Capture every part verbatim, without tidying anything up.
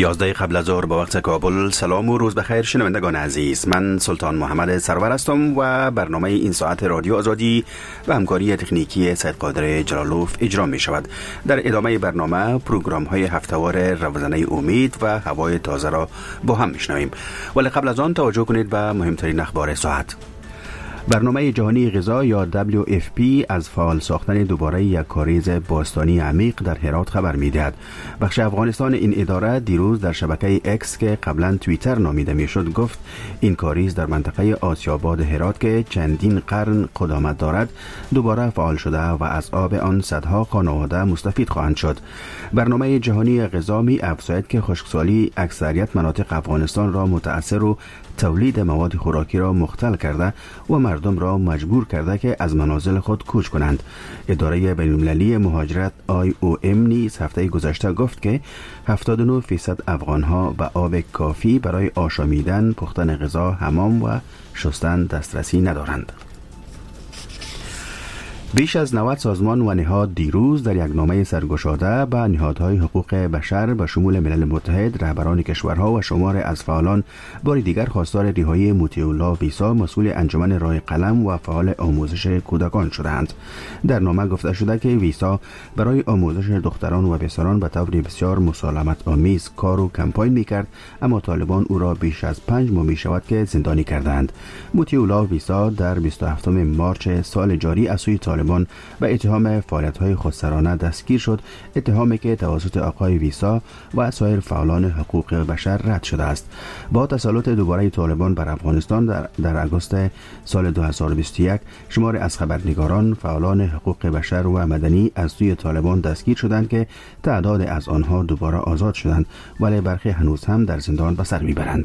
یازده قبل از ظهر به وقت کابل. سلام و روز بخیر شنوندگان عزیز. من سلطان محمد سرور هستم و برنامه این ساعت رادیو آزادی و همکاری تکنیکی سید قادر جلالوف اجرا می شود. در ادامه برنامه پروگرام های هفتهوار روزانه امید و هوای تازه را با هم میشنویم، ولی قبل از آن توجه کنید به مهمترین اخبار ساعت. برنامه جهانی غذا یا دبلیو اف پی از فعال ساختن دوباره یک کاریز باستانی عمیق در هرات خبر می‌دهد. بخش افغانستان این اداره دیروز در شبکه اکس که قبلا توییتر نامیده میشد گفت این کاریز در منطقه آسیاباد هرات که چندین قرن قدامت دارد دوباره فعال شده و از آب آن صدها خانواده مستفید خواهند شد. برنامه جهانی غذا می افزاید که خشکسالی اکثریت مناطق افغانستان را متأثر و تولید مواد خوراکی را مختل کرده و مردم را مجبور کرده که از منازل خود کوچ کنند. اداره بین‌المللی مهاجرت آی او ام نیز هفته گذشته گفت که هفتاد و نه درصد افغان‌ها به آب کافی برای آشامیدن، پختن غذا، حمام و شستن دسترسی ندارند. بیش از نود سازمان و نهاد دیروز در یک نامه سرگشاده به نهادهای حقوق بشر به شمول ملل متحد، رهبران کشورها و شمار از فعالان بار دیگر خواستار رهایی موتی الله ویسا، مسئول انجمن رای قلم و فعال آموزش کودکان شدند. در نامه گفته شده که ویسا برای آموزش دختران و پسران به طور بسیار مسالمت آمیز کار و کمپاین میکرد، اما طالبان او را بیش از پنج ماه می شود که زندانی کردند. موتی الله ویسا در بیست و هفتم مارس سال جاری از سوی طالبان به اتهام فعالیت‌های خودسرانه دستگیر شد، اتهامی که توسط آقای ویسا و سایر فعالان حقوق بشر رد شده است. با تسلط دوباره طالبان بر افغانستان در, در آگوست سال دو هزار و بیست و یک شمار از خبرنگاران، فعالان حقوق بشر و مدنی از سوی طالبان دستگیر شدند که تعداد از آنها دوباره آزاد شدند، ولی برخی هنوز هم در زندان به سر میبرند.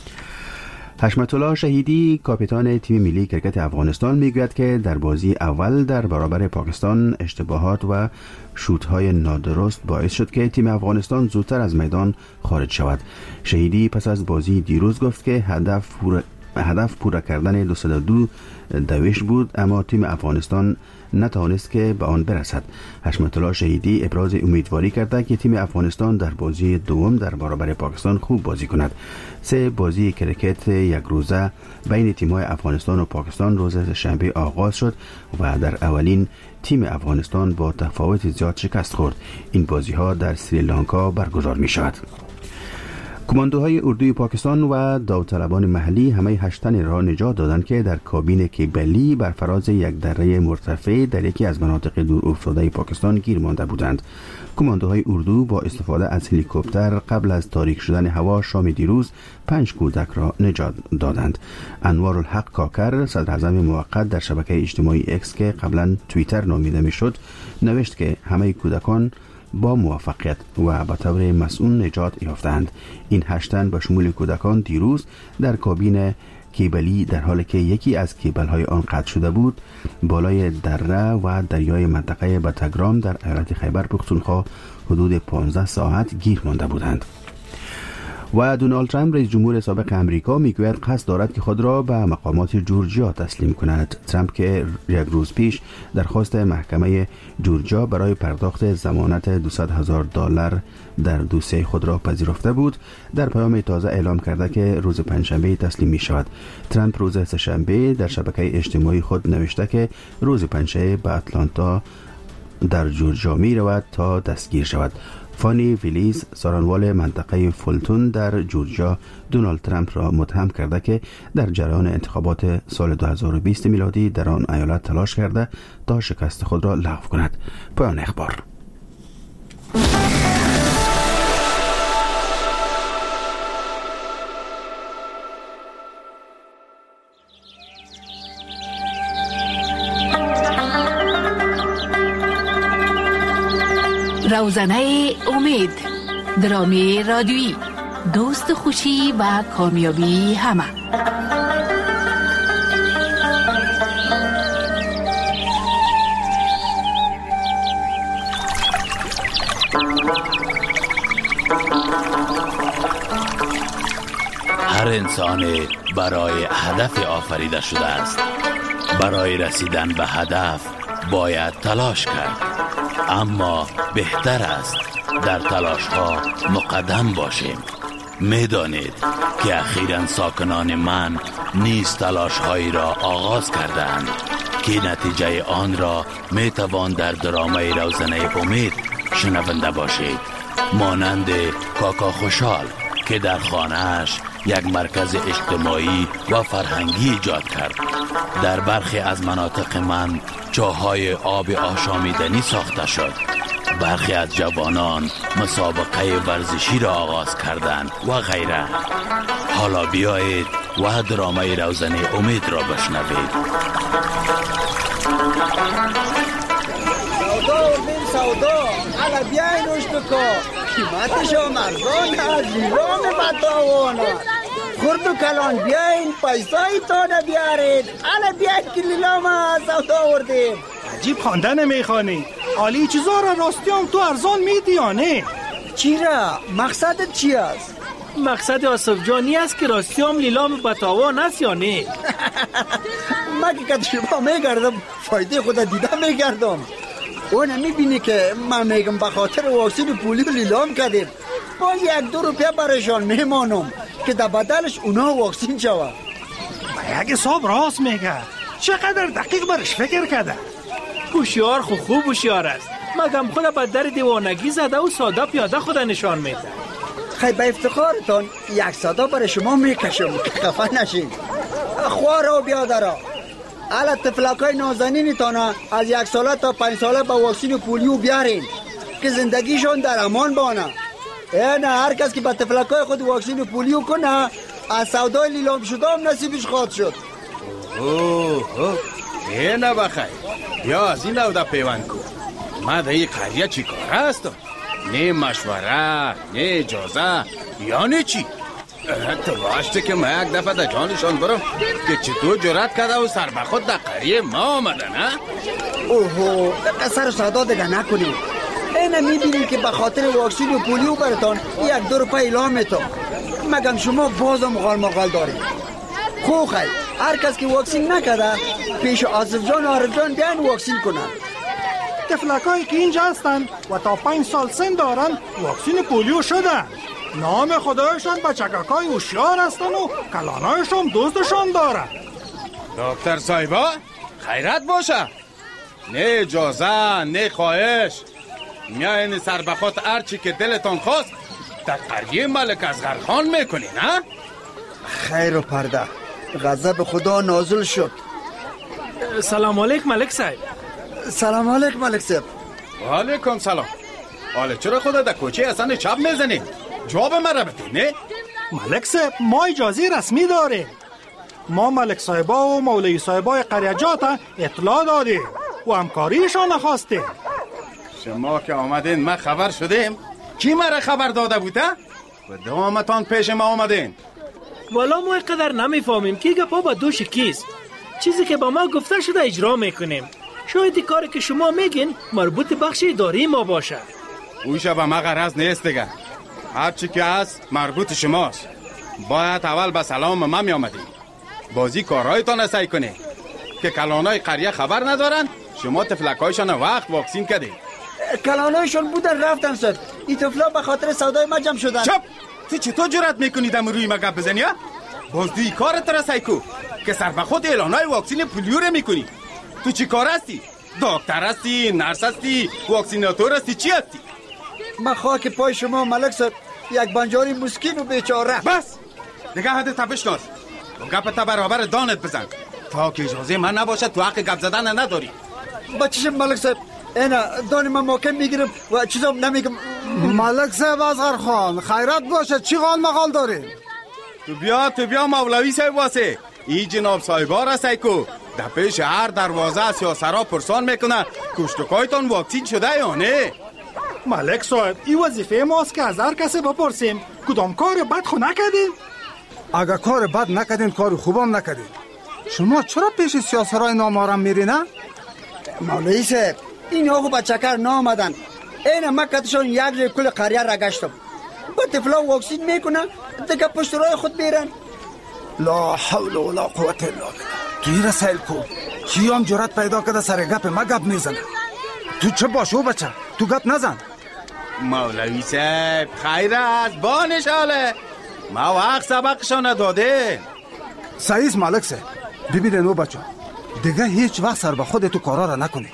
حشمت الله شهیدی، کاپیتان تیم ملی کرکت افغانستان، میگوید که در بازی اول در برابر پاکستان اشتباهات و شوت‌های نادرست باعث شد که تیم افغانستان زودتر از میدان خارج شود. شهیدی پس از بازی دیروز گفت که هدف پور هدف پورا کردن دویست و دو دویش بود، اما تیم افغانستان نتوانست که به آن برسد. حشمت الله شهیدی ابراز امیدواری کرده که تیم افغانستان در بازی دوم در برابر پاکستان خوب بازی کند. سه بازی کرکت یک روزه بین تیم‌های افغانستان و پاکستان روز شنبه آغاز شد و در اولین تیم افغانستان با تفاوت زیاد شکست خورد. این بازی‌ها در سریلانکا برگزار می‌شود. کماندوهای اردوی پاکستان و داوطلبان محلی همه هشت تن را نجات دادند که در کابین کیبلی بر فراز یک دره مرتفع در یکی از مناطق دور افتاده پاکستان گیر مانده بودند. کماندوهای اردو با استفاده از هلیکوپتر قبل از تاریک شدن هوا شام دیروز پنج کودک را نجات دادند. انوار الحق کاکر، صدر اعظم موقت، در شبکه اجتماعی اکس که قبلا توییتر نامیده میشد نوشت که همه کودکان با موفقیت و به طور مسئول نجات یافتند. این هشت تن به شمول کودکان دیروز در کابین کیبلی در حالی که یکی از کیبل‌های آن قطع شده بود بالای دره و دریای منطقه بتگرام در ایالت خیبر پختونخوا حدود پانزده ساعت گیر مانده بودند. و دونالد ترامپ، رئیس جمهور سابق امریکا، میگوید قصد دارد که خود را به مقامات جورجیا تسلیم کند. ترامپ که یک روز پیش درخواست محکمه جورجیا برای پرداخت ضمانت دویست هزار دلار در دوسیه خود را پذیرفته بود، در پیام تازه اعلام کرده که روز پنجشنبه تسلیم می شود. ترامپ روز سه‌شنبه در شبکه اجتماعی خود نوشته که روز پنجشنبه به اتلانتا در جورجیا می رود تا دستگیر شود. فانی ویلیز، سارنوال منطقه فولتون در جورجیا، دونالد ترامپ را متهم کرده که در جریان انتخابات سال دو هزار و بیست میلادی در آن ایالت تلاش کرده تا شکست خود را لغو کند. پایان اخبار. روزنه امید، درامی رادیویی، دوست خوشی و کامیابی همه. هر انسان برای هدف آفریده شده است. برای رسیدن به هدف باید تلاش کرد، اما بهتر است در تلاش ها مقدم باشیم. میدانید که اخیراً ساکنان من نیز تلاش هایی را آغاز کردند که نتیجه آن را می توان در درامه روزنه امید شنونده باشید. مانند کاکا خوشحال که در خانه‌اش یک مرکز اجتماعی و فرهنگی ایجاد کرد. در برخی از مناطق من چاهای آب آشامیدنی ساخته شد. برخی از جوانان مسابقه ورزشی را آغاز کردند و غیره. حالا بیایید و درامه روزنه امید را بشنوید. سودا و بین سودا حالا بیاین روش بکن، قیمتش هم ارزان از لیلام بتاوانا. خرد و کلان بیاین پیسای تانه بیارید. حالا بیاین که لیلام سودا آوردیم. عجیب خواندن میخوانی. عالی چیزا را راستیام تو ارزان میدیانه. چی را؟ مقصدت چی است؟ مقصد آصف جانی است که راستیام لیلام بتاوان است یا نه؟ من که کت شما میگردم فایده خود دیدم میگردم. اون میبینی که من میگم به خاطر واکسین پولیو لیلام کردیم، باز یک دو روپیه برشان میمانم که در بدلش اونا واکسین شود. یک حساب راست میگه. چقدر دقیق برش فکر کرده. هوشیار خو خوب هوشیار است. مگم خود به در دیوانگی زده و ساده پیاده خود نشان میده. خیلی به افتخارتان یک ساده برای شما میکشم که خفه نشین. خواه و بیادرها، حالا طفلکای نازنین تانا از یک ساله تا پنج ساله با واکسین پولیو بیارین که زندگیشون در امان بانه. نه هر کس که با طفلکای خود واکسین پولیو کنه از سودای لیلام شده هم نصیبش خواهد شد. اوه اوه اینه بخیر. یا از این نوده پیوند کن. ما در این قریه چی کار هستم؟ نه مشوره، نه اجازه، یعنی چی؟ تو باشته که ما یک دفعه در جانشان برم که چطور جرات کرده و سر به خود در قریه ما آمده نه؟ اوهو سر سادا دیگه نکنیم. اینه میبینیم که به خاطر واکسین و پولیو براتان یک دو روپه اعلام میتون، مگم شما بازم غال مغال داریم. خو خیلی هر کس که واکسین نکرده پیش آصف جان عارف جان بیان واکسین کنن. طفلکایی که اینجا هستن و تا پنج سال سن دارن واکسین پولیو شدن. نام خدایشان بچککای هوشیار هستن و کلانایشان دوستشان دارن. دکتر صاحبا خیرت باشه. نه اجازه نه خواهش، میاین سر بخوت هرچی که دلتان خواست در قریه ملک اصغر خان میکنی نه؟ خیر و پرده غضب خدا نازل شد. سلام علیک ملک صاحب. سلام علیک ملک صاحب. و علیکم سلام. حالا چرا خدا در کوچه اصلا چپ میزنی؟ جواب مرا بده نه؟ ملک صاحب ما اجازه رسمی داریم. ما ملک صاحبا و مولوی صاحبای قریه جات اطلاع دادیم و همکاریشان نخواستیم. شما که آمدین ما خبر شدیم. کی مرا خبر داده بوده؟ و دوامتان پیش ما آمدین. والا ما قدر نمیفهمیم که گپا با دوش کیست. چیزی که با ما گفته شده اجرا میکنیم. شاید کاری که شما میگین مربوط بخش اداری ما باشه. اوشه به ما غرض نیست دیگه. هر چی که هست مربوط شماست. باید اول به سلام ما می آمدیم. بازی کارهایتان اسای کنه که کلانای قریه خبر ندارن. شما تفلکایشان وقت واکسین کردید. کلانایشان بودن رفتن شد. این تفلا به خاطر سودای ما جمع شدن. چپ! تو چطور جرأت میکنی دم روی ما گپ بزنی؟ باز دوی کارت را سعی کو که سر به خود اعلانای واکسین پولیو رو میکنی. تو چی کار هستی؟ دکتر هستی؟ نرس هستی؟ واکسیناتور هستی؟ چی هستی؟ من خاک پای شما ملک صاحب یک بنجاری مسکین و بیچاره. بس دیگه حد تبشناس و گپ تا برابر دانت بزن تا که اجازه من نباشد تو حق گپ زدن نداری. بچشم ملک صاحب اینا دانی من موقع میگیرم و چیزام نمیگم. ملک صاحب اصغر خان خیرت باشه چی غال مغال داری؟ تو بیا تو بیا مولوی صاحب واسه ای جناب صاحبا را سایکو در پیش هر دروازه سیاسرا پرسان میکنه کشتکایتان واکسین شده یا نه؟ ملک صاحب این وظیفه ماست که از هر کسی بپرسیم کدام کار بد خو نکردین؟ اگر کار بد نکردین کار خوبم نکردین. شما چرا پیش سیاسرای نامارم میری نه؟ مولوی صاحب این آقا بچکر نامدن. این مکتشان یک جای کل قریه را گشتم. با طفلا واکسین میکنه دیگه پشت راه خود بیرن. لا حول ولا قوت الا بالله. گیر سیل کو کیام جرأت پیدا کرده سر گپ ما گپ میزنه؟ تو چه باشو بچه تو گپ نزن. مولوی صاحب خیر است با نشاله ما وقت سبقشان داده. سعیز ملک صاحب ببینید او بچه دیگه هیچ وقت سر به خودتو کارا را نکنی.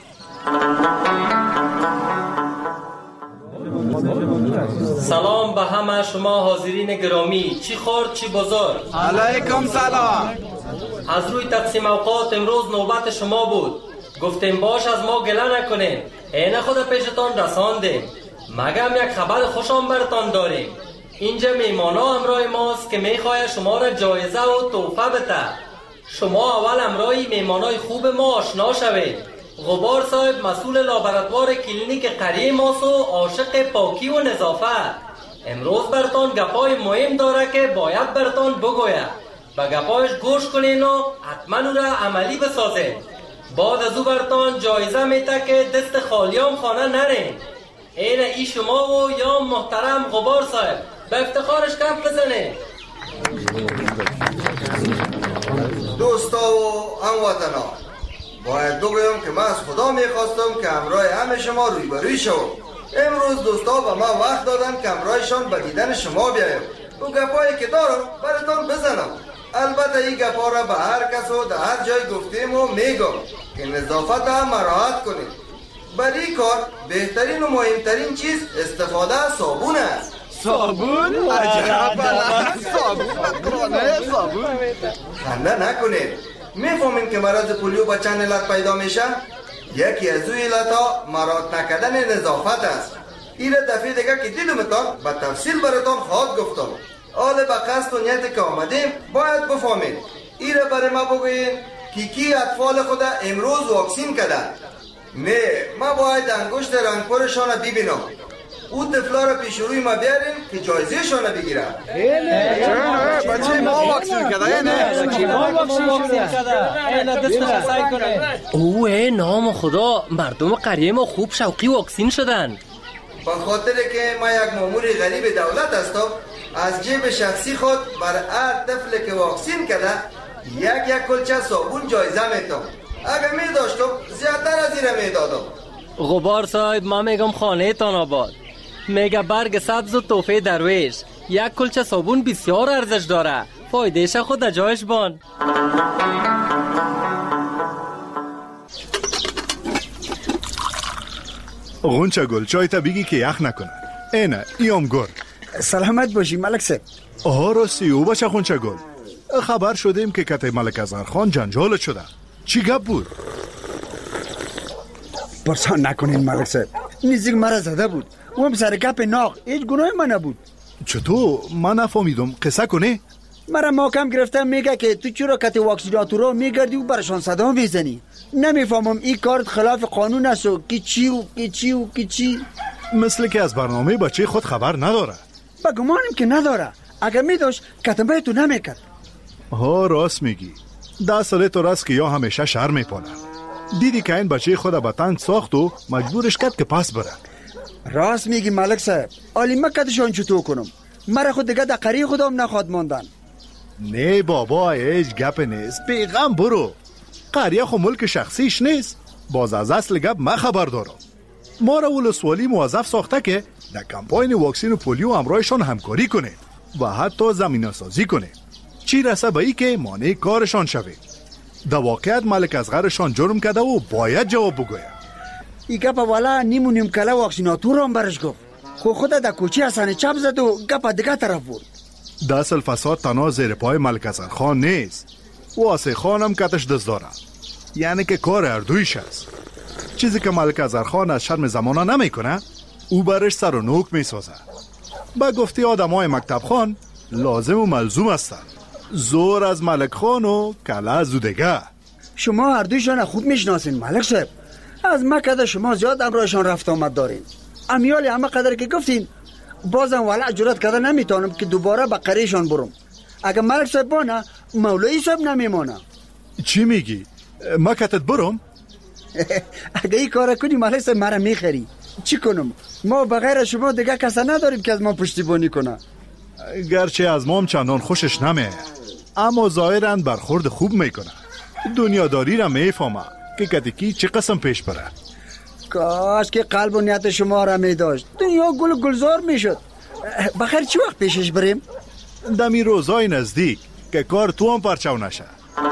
سلام به همه شما حاضرین گرامی، چی خورد چی بزرگ. علیکم سلام. از روی تقسیم اوقات امروز نوبت شما بود. گفتیم باش از ما گله نکنین، عین خود پیشتان رساندیم. مگم یک خبر خوشم برتان داریم. اینجا میمانا همراه ماست که میخواه شما را جایزه و تحفه بده. شما اول همراه میمانای خوب ما آشنا شوید. غبار صاحب مسئول لابراتوار کلینیک قریه ماست و عاشق پاکی و نظافت. امروز برتان گپای مهم داره که باید برتان بگوید. به گپایش گوش کنین و حتما او را عملی بسازید. بعد از او برتان جایزه میته که دست خالیام خانه نرین. این ای شما و یا محترم غبار صاحب به افتخارش کف بزنه. دوستا و هموطنا، باید بگویم که من از خدا میخواستم که همراه همه شما رویبروی شوم. امروز دوستا به ما وقت دادن که همراهشان به دیدن شما بیایم و گپایی که دارم براتون بزنم. البته این گپا را به هر کس و در هر جای گفتیم و میگم که نظافت هم مراحت کنید. برای این کار بهترین و مهمترین چیز استفاده از صابون است. صابون؟ عجب صابون بکرانه صابون. خنده نکنید. میفهمین که مرض پولیو با چند علت پیدا میشه؟ یکی از اوی علت ها مراعات نکردن نظافت است. این دفعه دیگه که دیدمتان به تفصیل براتان خواهد گفتم. حال به قصد و نیت که آمدیم باید بفهمید. این را برای ما بگوین که کی اطفال خود امروز واکسین کردن. نه، ما باید انگشت رنگپرشان را ببینم. او طفلا را پیش روی ما بیاریم که جایزه شان را بگیرم. نه بچه ما واکسین کرده. نه بچه ما واکسین کرده. اوه نام خدا، مردم قریه ما خوب شوقی واکسین شدن. با خاطر که ما یک مامور غریب دولت هستم، از جیب شخصی خود بر هر طفل که واکسین کرده یک یک کلچه صابون جایزه میتم. اگر می داشتم زیادتر از این می دادم. غبار صاحب ما میگم خانه تان آباد. میگه برگ سبز و توفه درویش. یک کلچه صابون بسیار ارزش داره. فایدهش خود جایش بان. غنچه گل چای تا بگی که یخ نکنه. اینه ایام گر. سلامت باشی ملک صاحب. آها راستی او باشه غنچه گل. خبر شدیم که کته ملک اصغر خان جنجالت شده. چی گپ بود؟ پرسان نکنین ملک صاحب. نزدیک مرا زده بود. او هم سر گپ ناق. هیچ گناه من نبود. چطور؟ من نفهمیدم. قصه کنه؟ مرا محکم گرفتم میگه که تو چرا کته واکسیناتورا میگردی و برشان صدا میزنی. نمیفهمم این کارت خلاف قانون است و کی چی و کی چی و کی چی. مثل که از برنامه بچه خود خبر نداره. با گمانم که نداره. اگر میداشت کتنبه تو نمیکرد. ها راست میگی. ده ساله تو راست که یا همیشه شهر میپانه. دیدی که این بچه خود بطن ساخت و مجبورش کرد که پس بره. راست میگی ملک صاحب. آلی من کتشان چطور کنم؟ مرا خود دیگه در قریه خودم نخواد ماندن. نه بابا هیچ گپ نیست. پیغام برو. قریه خو ملک شخصیش نیست. باز از اصل گپ من خبر دارم. ما را ولسوالی موظف ساخته که در کمپاین واکسین و پولیو همراهشان همکاری کنه و حتی زمینه سازی کنه. چی رسه به ای که مانع کارشان شوه. در واقعیت ملک اصغرشان جرم کرده و باید جواب بگوید. ای گپ والا نیمو نیم کله واکسیناتور هم برش گفت. خو خود در کوچی حسن چپ زد و گپ دیگه طرف بود. دست الفساد تنها زیر پای ملک اصغر خان نیست. واسه خانم کتش دست داره. یعنی که کار اردویش است. چیزی که ملک اصغر خان از شرم زمانه نمی کنه او برش سر و نوک می سازه. با گفتی آدم های مکتب خان لازم و ملزوم هستند. زور از ملک خان و کله از دیگه. شما هر دویشان خوب میشناسین ملک صاحب. از ما قدر شما زیاد امرایشان رفت آمد دارین. امیال همه قدر که گفتین بازم ولع جرات کرده نمیتونم که دوباره به قریشان برم. اگر ملک صاحب بانه مولوی صاحب نمیمانه. چی میگی؟ ما کتت برم؟ اگه این کار کنی ملک صاحب مرا میخری. چی کنم؟ ما بغیر شما دیگه کسا نداریم که از ما پشتیبانی کنه. گرچه از ما هم چندان خوشش نمیه اما ظاهراً برخورد خوب میکنه. دنیاداری را میفهمه که کدکی چه قسم پیش بره. کاش که قلب و نیت شما را می داشت، دنیا گل گلزار می شد. بخیر چی وقت پیشش بریم؟ دمی روزای نزدیک که کار تو هم پرچاو نشه.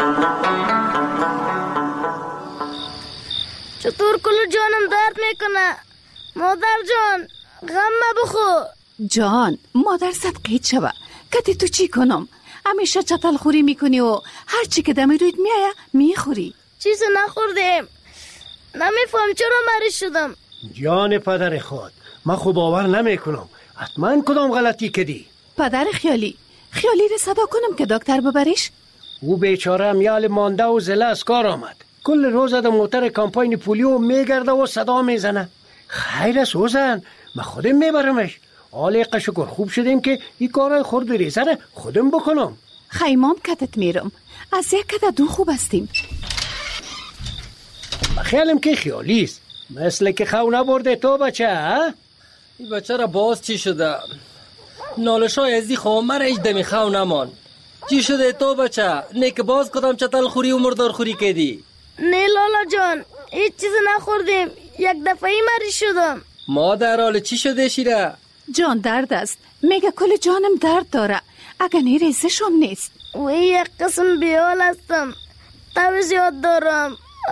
چطور کلو جانم درد میکنه؟ مادر جان غم بخور. جان مادر صدقه شوه کتی تو چی کنم؟ همیشه چتل خوری میکنی و هر چی که دمی روید میایه میخوری. چیز نخوردیم، نمیفهم چرا مریض شدم. جان پدر خود، من خوب باور نمیکنم. حتما کدام غلطی کردی؟ پدر خیالی خیالی رو صدا کنم که دکتر ببریش؟ او بیچاره میال مانده و زله از کار آمد. کل روز در موتر کمپاین پولیو میگرده و صدا میزنه. خیر است اوزن، من خودم میبرمش. آلیقه شکر خوب شدیم که این کارای خورد و ریزه را خودم بکنم. خیمام کتت میرم، از یک کت دو خوب استیم. خیالم که خیالیست، مثل که خو نبرده تو بچه ها؟ این بچه را باز چی شده؟ نالشای ازی خواه مرا ایش دمی خو نمان. چی شده تو بچه؟ نه که باز کدام چتل خوری و مردار خوری کردی؟ نه لالا جان، هیچ چیز نخوردیم، یک دفعه مریض شدم. مادر حال چی شده شیره؟ جان درد است، میگه کل جانم درد داره، اگه نیریزش هم نیست. و یک قسم بیال هستم، تب زیاد دارم.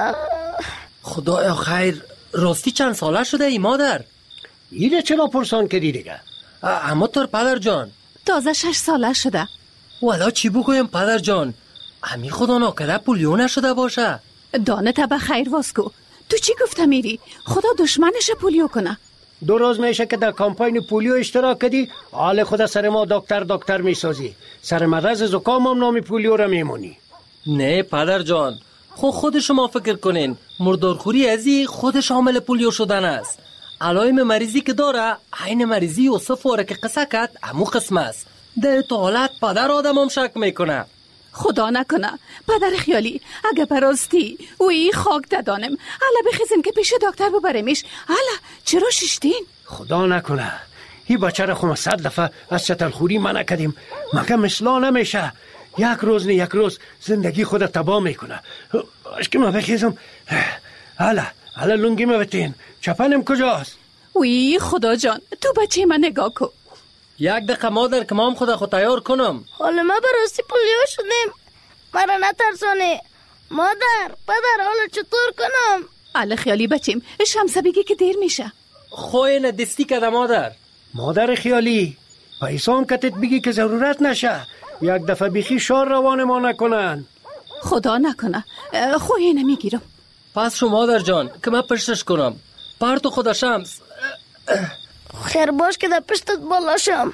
خدایا خیر، راستی چند ساله شده ای مادر؟ اینه چرا پرسان کردی دیگه؟ اما تر پدر جان تازه شش ساله شده. والا چی بگویم پدر جان؟ امی خدا ناکده پولیو نشده باشه. دانه تبا خیر واسکو، تو چی گفته میری؟ خدا دشمنش پولیو کنه. دو روز میشه که در کمپاین پولیو اشتراک کردی، حال خدا سر ما دکتر دکتر میسازی، سر مرض زکام هم نامی پولیو را میمونی. نه پدر جان، خود خود شما فکر کنین، مردارخوری ازی خود شامل پولیو شدن است. علائم مریضی که داره عین مریضی یوسف واره که قصه کرد همو قسم است. در تو حالت پدر آدم هم شک میکنه. خدا نکنه پدر خیالی، اگه براستی وی خاک دادانم، حالا بخیزیم که پیش دکتر ببریمش. حالا چرا ششتین؟ خدا نکنه این بچه را خود صد دفعه از چتل خوری منع کردیم، مگه مثلا نمیشه. یک روز نه یک روز زندگی خود تباه میکنه. اشکی ما بخیزم. حالا حالا لنگی ما بتین، چپنم کجاست؟ وی خدا جان، تو بچه من نگاه کن. یک دقیقه مادر که ما هم خدا خود تیار کنم. حالا ما براستی پولیو شدیم، مرا نترسانه. مادر پدر حالا چطور کنم؟ حالا خیالی بچیم، شمسه بگی که دیر میشه. خوی ندستی کده مادر. مادر خیالی پیسان کتت بگی که ضرورت نشه، یک دفعه بیخی شار روان ما نکنن. خدا نکنه خوی نمیگیرم. پس شما مادر جان که من پشتش کنم. پرتو خدا شمس. خیر باش که در پشتت بالاشم.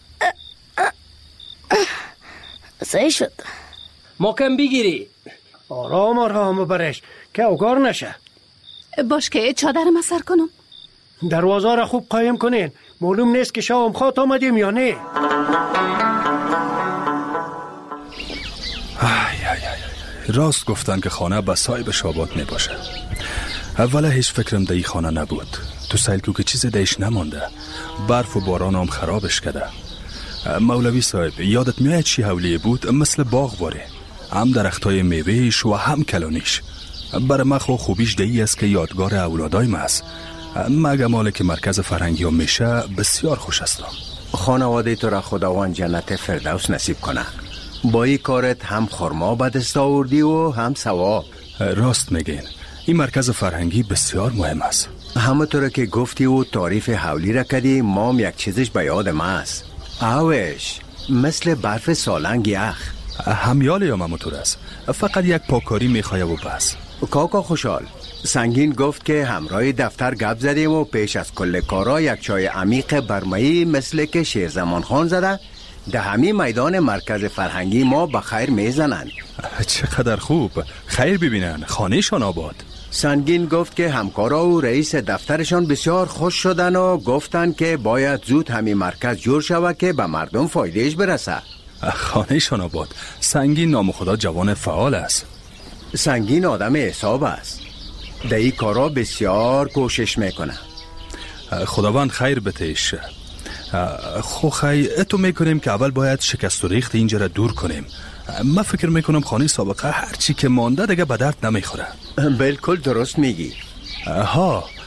صحیح شد. ماکم بگیری. آرام آرام برش که اوگار نشه. باش که چادرم اثر کنم. دروازه را خوب قایم کنین، معلوم نیست که شام خوات آمدیم یا نه. راست گفتن که خانه به صاحب شابات می باشه. اولا هیچ فکرم در این خانه نبود. تو سیلکو که چیز دیش نمانده، برف و باران هم خرابش کرده. مولوی صاحب یادت میاد چی حولی بود؟ مثل باغ واره، هم درختای میوهش و هم کلانیش. برای من خو خوبیش دهی است که یادگار اولادای ما است. مگه مال که مرکز فرهنگی هم میشه بسیار خوش است. خانواده تو را خداوند جنت فردوس نصیب کنه. با این کارت هم خرما به دست آوردی و هم ثواب. راست میگین، این مرکز فرهنگی بسیار مهم است. همونطور که گفتی و تعریف حولی را کردی، ما هم یک چیزش به یاد ما است. اوش مثل برف سالنگ یخ. همیال یا همونطور است، فقط یک پاکاری میخواه و بس. کاکا خوشحال سنگین گفت که همراه دفتر گپ زدیم و پیش از کل کارا یک چای عمیق برمایی مثل که شیرزمان خان زده ده همین میدان مرکز فرهنگی ما به خیر میزنن. چقدر خوب، خیر ببینن، خانهشان آباد. سنگین گفت که همکارا و رئیس دفترشان بسیار خوش شدن و گفتن که باید زود همین مرکز جور شود که به مردم فایدهش برسه. خانهشان آباد. سنگین نام خدا جوان فعال است. سنگین آدم حساب است، در این کارا بسیار کوشش میکنه. خداوند خیر بتهش. خو خی اتو میکنیم که اول باید شکست و ریخت اینجا را دور کنیم. من فکر میکنم خانه سابقه هرچی که مانده دیگه به درد نمیخوره. بالکل درست میگی. ها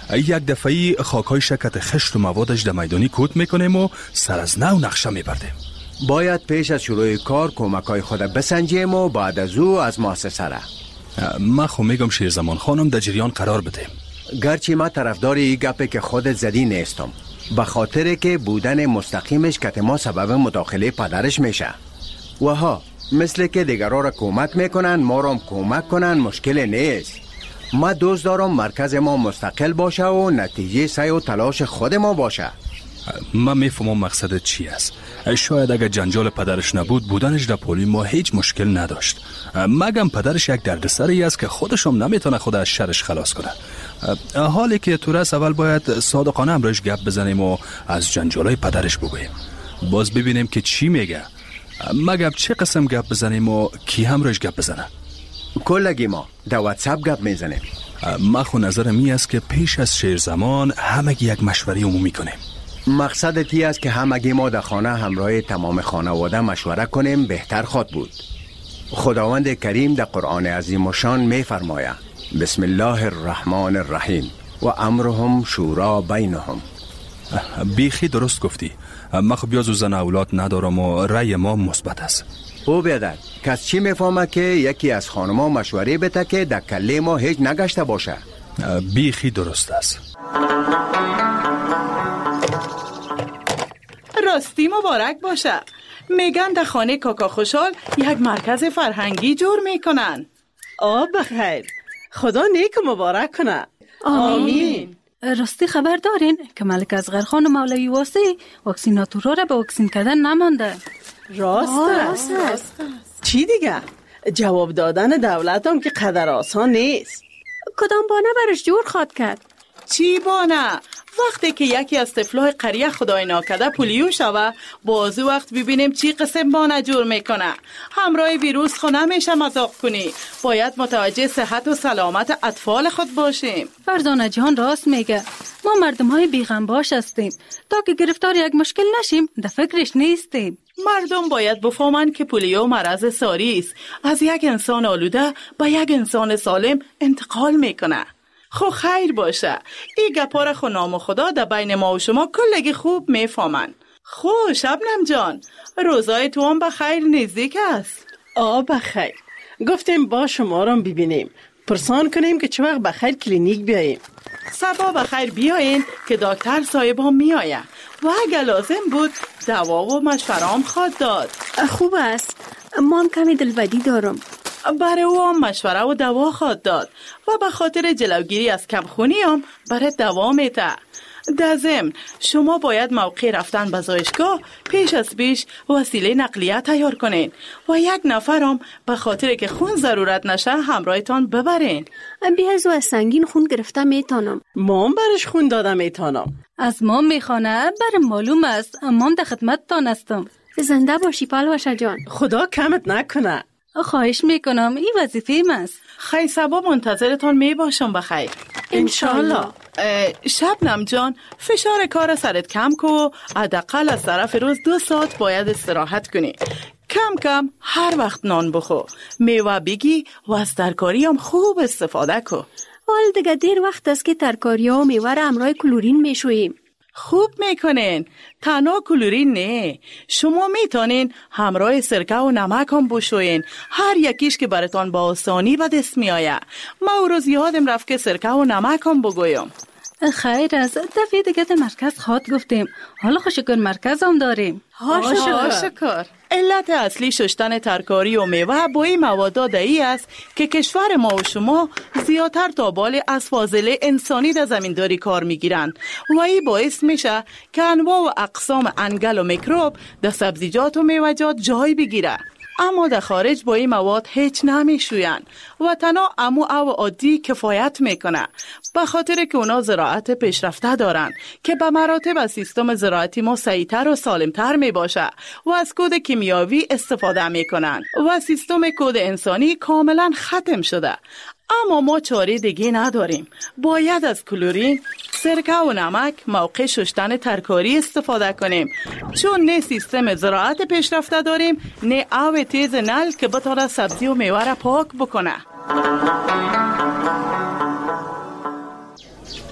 یک دفعی خاکای شکت خشت و موادش در میدانی کود میکنیم و سر از نو نقشه میبردیم. باید پیش از شروع کار کمکای خود بسنجیم و بعد از او از مؤسسه را. من خو میگم شیرزمان خانم در جریان قرار بدیم. گرچه ما طرفدار این گپه که خودت زدی نیستم، به خاطر که بودن مستقیمش که ما سبب مداخله پدرش میشه. و ها مثل که دیگرها را کمک میکنن ما را کمک کنن مشکل نیست. ما دوست دارم مرکز ما مستقل باشه و نتیجه سعی و تلاش خود ما باشه. من میفهمم مقصد چی است. شاید اگر جنجال پدرش نبود بودنش در پولی ما هیچ مشکل نداشت. مگم پدرش یک دردسری است که خودش هم نمیتونه خود از شرش خلاص کنه. حالی که تو رس اول باید صادقانه امروز گپ بزنیم و از جنجالای پدرش بگوییم. باز ببینیم که چی میگه. مگم چه قسم گپ بزنیم و کی همراهش گپ بزنه. کلگی ما در واتساپ گپ میزنیم. من خو نظرم می است که پیش از شیر زمان همگی یک مشوره عمومی کنیم. مقصد تی است که همگی ما در خانه همراه تمام خانواده مشوره کنیم بهتر خود بود. خداوند کریم در قرآن عظیم و شان می فرماید بسم الله الرحمن الرحیم و امرهم شورا بینهم. بیخی درست گفتی. من خب بیازو زن اولاد ندارم و رأی ما مثبت است. او بیادر کس چی میفهمه که یکی از خانما مشوره بده که در کله ما هیچ نگشته باشه؟ بیخی درست است. راستی مبارک باشه. میگن در خانه کاکا خوشحال یک مرکز فرهنگی جور میکنن. آه بخیر، خدا نیک مبارک کنه. آمین. راستی خبر دارین که ملک اصغر خان و مولوی واسی واکسیناتورا را به واکسین کردن نمانده؟ راست است. راست است. چی دیگه؟ جواب دادن دولت هم که قدر آسان نیست. کدام بانه برش جور خواد کرد؟ چی بانه؟ وقتی که یکی از طفلای قریه خدای ناکرده پولیو شوه بازو وقت ببینیم چی قسم بانه جور میکنه. همراه ویروس خو نمیشه مذاق کنی. باید متوجه صحت و سلامت اطفال خود باشیم. فرزانه جان راست میگه. ما مردم های بیغم باش هستیم. تا که گرفتار یک مشکل نشیم در فکرش نیستیم. مردم باید بفهمند که پولیو مرض ساری است. از یک انسان آلوده به یک انسان سالم انتقال میکنه. خو خیر باشه. ای گپار خو نام خدا در بین ما و شما کلگی خوب میفهمن. خو شبنم جان روزای تو هم بخیر نزدیک است. آه بخیر. گفتیم با شما را ببینیم، پرسان کنیم که چه وقت بخیر کلینیک بیاییم. صبا بخیر بیاین که دکتر صاحب هم میآیه و اگر لازم بود دوا و مشوره هم خواد داد. خوب است. من کمی دلبدی دارم. برای او هم مشوره و دوا خواد داد و به خاطر جلوگیری از کمخونی هم برای دوا میته. در ضمن شما باید موقع رفتن به زایشگاه پیش از پیش وسیله نقلیه تیار کنین و یک نفر هم به خاطر که خون ضرورت نشه همراهتان ببرین. بیازو از سنگین خون گرفته میتانم. مام برش خون داده میتانم. از مام میخوانه برم معلوم است. مام در خدمت تان هستم. زنده باشی پالواشا جان. خدا کمت نکنه. خواهش میکنم این وظیفه است. خیلی سبا منتظرتان میباشم بخیر. انشالله. شبنم جان فشار کار سرت کم کو. حداقل از طرف روز دو ساعت باید استراحت کنی. کم کم هر وقت نان بخو. میوه بگی و از ترکاری هم خوب استفاده کو. حال دیگه دیر وقت است که ترکاری ها و میوه را همراه کلورین میشوییم. خوب میکنین. تنها کلورین نه، شما میتونین همراه سرکه و نمک هم بشوین. هر یکیش که براتان با آسانی به دست میآیه. ما او روز یادم رفت که سرکه و نمک هم بگویم. خیر از دفعه دیگه در مرکز خواد گفتیم. حالا خوشکر مرکز هم داریم. خوشکر. علت اصلی شستن ترکاری و میوه با این مواد ای است که کشور ما و شما زیادتر تا بال از فاضله انسانی در زمینداری کار میگیرند و این باعث میشه که انواع و اقسام انگل و میکروب در سبزیجات و میوه‌جات جای بگیره. اما در خارج با این مواد هیچ نمیشوین و تنها امو او عادی کفایت میکنه، به خاطر که اونا زراعت پیشرفته دارن که به مراتب از سیستم زراعتی ما سعیتر و سالمتر میباشه و از کود کیمیاوی استفاده میکنن و سیستم کود انسانی کاملا ختم شده. اما ما چاره دیگه نداریم. باید از کلورین، سرکه و نمک موقع شستن ترکاری استفاده کنیم، چون نه سیستم زراعت پیشرفته داریم نه آب تیز نل که بتونه سبزی و میوه را پاک بکنه.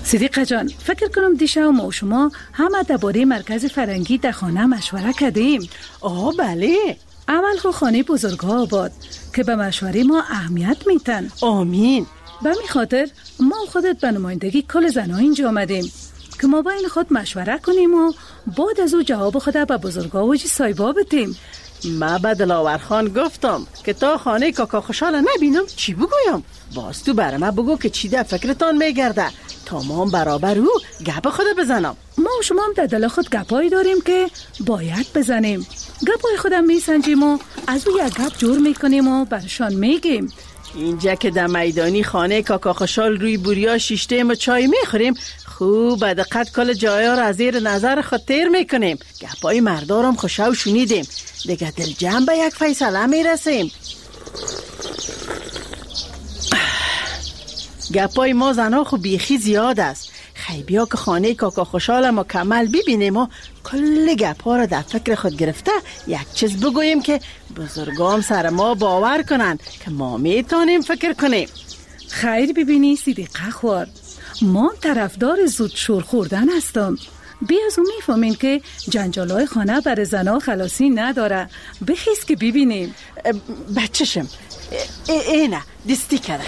صدیقه جان، فکر کنم دیشب ما و شما همه درباره مرکز فرهنگی در خانه مشوره کردیم. آه بله. اول خو خانه بزرگا آباد که به مشوره ما اهمیت میتن. آمین. به می خاطر ما خودت به نمایندگی کل زنها اینجا آمدیم که ما بین خود مشوره کنیم و بعد از او جواب خود به بزرگا و جی سایبا بدیم. ما به دلاور خان گفتم که تا خانه کاکا خوشحال نبینم چی بگویم. باز تو برای ما بگو که چی در فکرتان میگرده تا ما هم برابر او گپ خود بزنم. ما و شما هم در دل خود گپایی داریم که باید بزنیم. گپای خودم میسنجیم و از او یک گپ جور میکنیم و برشان میگیم. اینجا که در میدانی خانه کاکا خوشحال روی بوریا شیشته ما چای میخوریم، خوب به دقت کل جایا را از زیر نظر خود تیر میکنیم. گپای مردارم خوشو شنیدیم، دیگه دل جمع به یک فیصله میرسیم. گپای ما زنها خو بیخی زیاد است. خیلی بیا که خانه کاکا خوشحال مکمل ببینیم و کل گپا را در فکر خود گرفته یک چیز بگوییم که بزرگام سر ما باور کنن که ما میتونیم فکر کنیم. خیر ببینی صدیقه خوار، ما طرفدار زود شور خوردن هستم. بی از اون میفهمین که جنجالای خانه برای زنها خلاصی نداره. بخیز که ببینیم. بچشم اینه دستی کرده.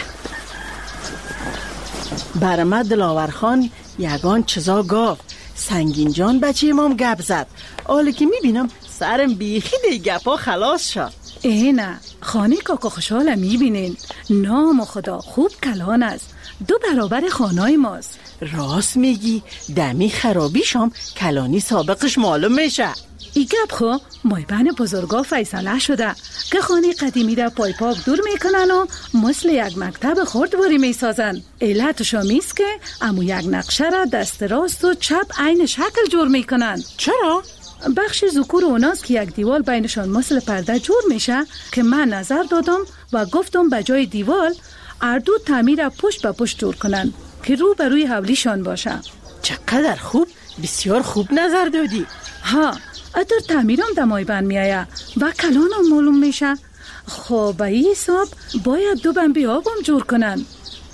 برامد دلاور خان یگان چیزا گفت. سنگین جان بچه امام گپ زد. حالا که میبینم سرم بیخی دی گپا خلاص شد. اینه خانه کاکا خوشحال میبینین. نام خدا خوب کلان است، دو برابر خانه ماست. راست میگی، دمی خرابیشم کلانی سابقش معلوم میشه. ای گپ خو مایبن بزرگا فیصله شده که خانه قدیمی را پای پاک دور میکنن و مثل یک مکتب خردواری میسازن. علتش همیست که امو یک نقشه را دست راست و چپ عین شکل جور میکنن. چرا؟ بخش ذکور اوناست که یک دیوال بینشان مثل پرده جور میشه که من نظر دادم و گفتم به جای دیوال اردو تعمیر پشت به پشت جور کنن که رو به روی حولیشان باشه. چقدر خوب، بسیار خوب نظر دادی. ها ادر تعمیرم دمای بند میایه و کلانم معلوم میشه. خب به این حساب باید دو بند بیابم جور کنن.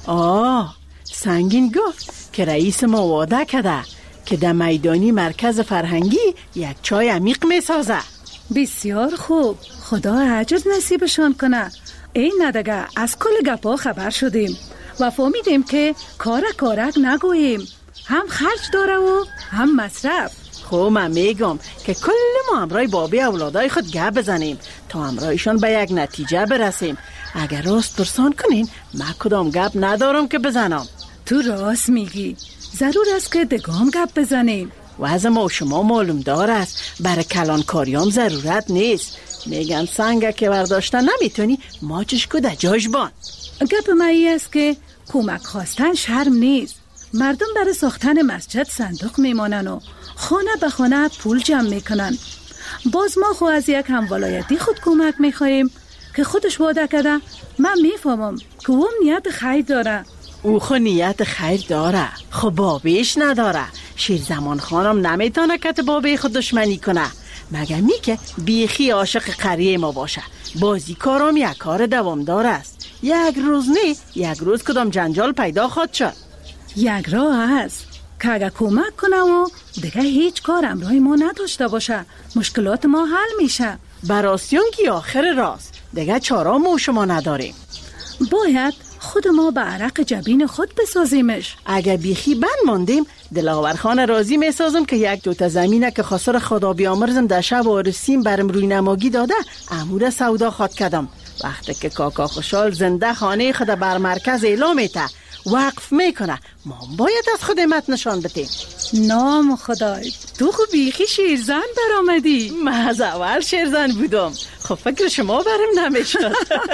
آه سنگین گفت که رئیس ما وعده کده که در میدانی مرکز فرهنگی یک چای عمیق میسازه. بسیار خوب، خدا اجر نصیبشان کنه. این ندگه از کل گپا خبر شدیم و فهمیدیم که کارک کارک نگوییم، هم خرج داره و هم مصرف. خب من میگم که کل ما همراه بابی اولادای خود گپ بزنیم تا همراهشان به یک نتیجه برسیم. اگر راست پرسان کنین من کدام گپ ندارم که بزنم. تو راست میگی، ضرور است که دگام گپ بزنیم. وضع ما و شما معلوم دار است، برای کلان کاریام ضرورت نیست. میگن سنگه که برداشتن نمیتونی ماچش کده جاش بان. گپ مایی است که کمک خواستن شرم نیست. مردم برای ساختن مسجد صندوق میمانن و خانه به خانه پول جمع میکنن. باز ما خو از یک همولایتی خود کمک میخواییم که خودش وعده کرده. من میفهمم که اون نیت خیر داره. او خو نیت خیر داره، خب بابیش نداره. شیر زمان خانم نمیتونه که بابی خود دشمنی کنه، مگر می که بیخی عاشق قریه ما باشه. بازی کارم یک کار دوامدار است. یک روز نه یک روز کدام جنجال پیدا خواهد شد. یک راه هست که اگر کمک کنه و دیگه هیچ کار امراه ما نداشته باشه مشکلات ما حل میشه. براسیون که آخر راست دیگه چارا ما شما نداریم. باید خود ما به عرق جبین خود بسازیمش. اگر بیخی بند ماندیم دلاورخان راضی میسازم که یک دوتا زمینه که خسر خدا بیامرزم در شب و رسیم برم روی نماگی داده امور سودا خواد کدم. وقتی که کاکا خوشحال زنده خانه خود بر مرکز اعلامیته وقف میکنه ما باید از خدمت نشان بدیم. نام خدای، تو خو بیخی شیرزن برآمدی. من از اول شیرزن بودم، خب فکر شما برم نمیشد.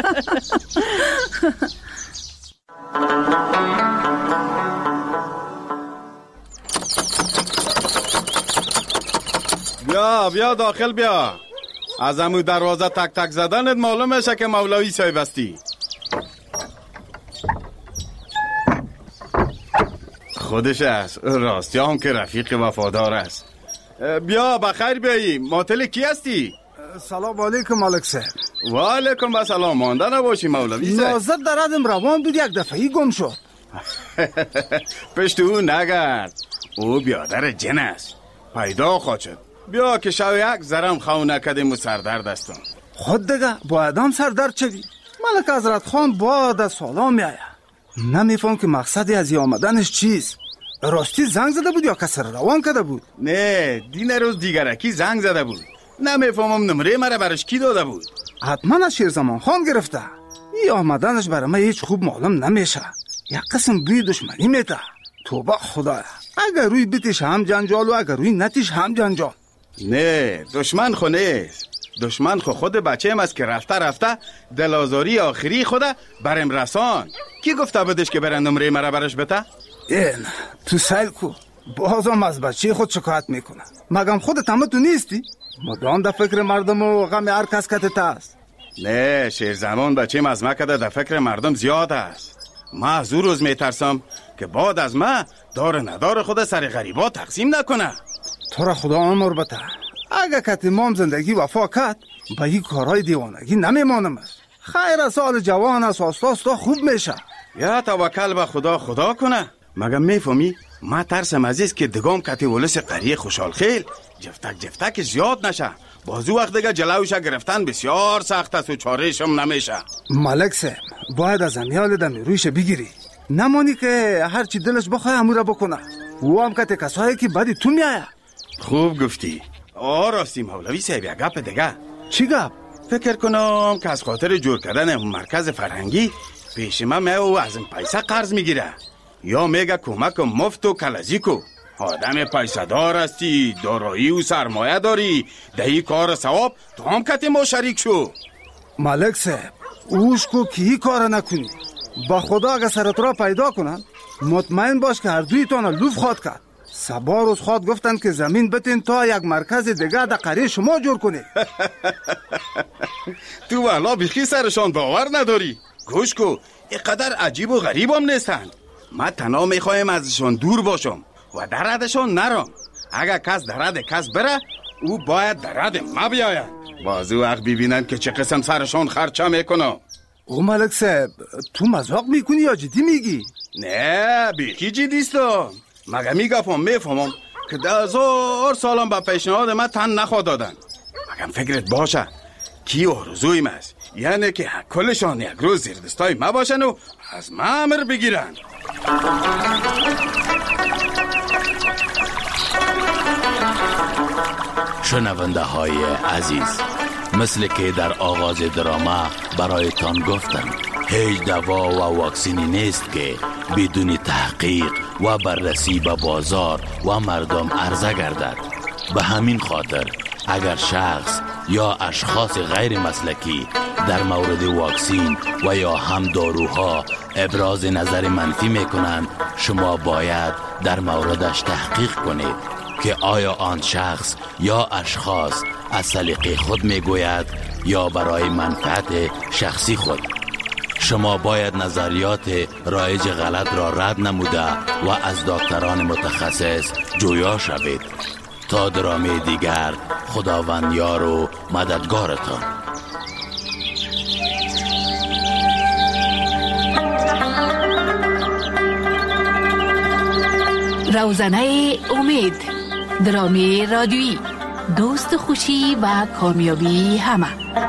بیا بیا داخل بیا. از امو دروازه تک تک زدنت معلوم میشه که مولوی صاحب هستی. خودش است، راستی هم که رفیق وفادار است. بیا بخیر بیایی. ماتل کی هستی؟ سلام علیکم ملک صاحب. و علیکم السلام. مانده نباشی مولوی صاحب. ناظر درادم روان بود یک دفعی گم شد. پشت او نگرد، او بیادر جن است، پیدا خواهد شد. بیا که شو یک زرم خو نکدیم و سردرد استم. خود دیگه باید هم سردرد چوی. ملک حضرت خان باید از سالا می آید. نمیفهم که مقصدی از آمدنش چیست. راستی زنگ زده بود یا کسر روان کرده بود؟ نه، دین روز دیگرکی زنگ زده بود. نمیفهمم نمره مرا برش کی داده بود. حتما از شیرزمان خان گرفته. این آمدنش برای من هیچ خوب معلوم نمیشه. یک قسم بوی دشمنی میده. توبه خدایا، اگر روی بیتش هم جنجال و اگر روی نتیش هم جنجال. نه، دشمن خو نیست. دشمن خو خود بچه‌م است که رفته رفته دلازاری آخری خود برم رسان. کی گفته بودش که برن نمره مرا برش بته؟ این تو سیل کو بازم از بچه خود شکایت میکنه. مگم خودت هم تو نیستی؟ مدام در فکر مردم و غم هر کس کتت است. نه، شیر زمان بچه‌م از ما کده در فکر مردم زیاد است. ما از او روز میترسم که بعد از ما دار ندار خود سر غریبا تقسیم نکنه. تو را خدا عمر بده. اگه کت امام زندگی وفا کرد با این کارهای دیوانگی نمیمانم. خیر سال جوان است، اساس تا خوب میشه. یا توکل به خدا خدا کنه. مگم میفهمی ما ترسم عزیز که دگام کتی ولس قریه خوشحال خیل جفتک جفتک زیاد نشه. بازو وقت دیگه جلوش گرفتن بسیار سخت است و چارهشم نمیشه. ملک صاحب باید از امیال دمی رویش بگیری. نمانی که هرچی دلش بخواه اموره بکنه. او هم کتی کسایی که بعدی تو میایه. خوب گفتی. آه راستی مولوی صاحب یک گپ دیگه. چی گپ؟ فکر کنم که از خاطر جور کردن مرکز فرهنگی پیش من میه و از این پیسه قرض میگیره یا میگه کمک مفت و کلزیکو. آدم پیسه دار هستی، دارایی و سرمایه داری، ده ای کار ثواب تو هم کتی ما شریک شو. ملک صاحب اوش کو که ای کار نکنی. با خدا اگه سرت را پیدا کنن مطمئن باش که هر دوی تانا لوف خواد کرد. سبا روز خواد گفتن که زمین بتین تا یک مرکز دیگه در قریه شما جور کنی. تو والا بیخی سرشان باور نداری. گوش کو اینقدر عجیب و غریب هم نیستند. من تنها میخوایم ازشان دور باشم و درادشان نرم. اگر کس درد کس بره او باید درد ما بیاید. بازو وقت ببینن که چه قسم سرشان خرچه میکنم. او ملک صاحب تو مذاق میکنی یا جدی میگی؟ نه بیخی جدیستم. مگه میگفم میفهمم که ده هزار سالم به پیشنهاد من تن نخواد دادن. مگم فکرت باشه کی آرزویم است، یعنی که کلشان یک روز زیر دستای ما باشن و از ما امر بگیرن. شنونده های عزیز، مثل که در آغاز دراما برایتان گفتم هیچ دوا و واکسینی نیست که بدون تحقیق و بررسی به بازار و مردم عرضه گردد. به همین خاطر اگر شخص یا اشخاص غیر مسلکی در مورد واکسین و یا هم داروها ابراز نظر منفی میکنند، شما باید در موردش تحقیق کنید که آیا آن شخص یا اشخاص از سلیقه خود میگوید یا برای منفعت شخصی خود. شما باید نظریات رایج غلط را رد نموده و از دکتران متخصص جویا شوید. تا درامه دیگر، خداوند یار و مددگارتان. روزنه امید، درامه رادیویی، دوست خوشی و کامیابی همه.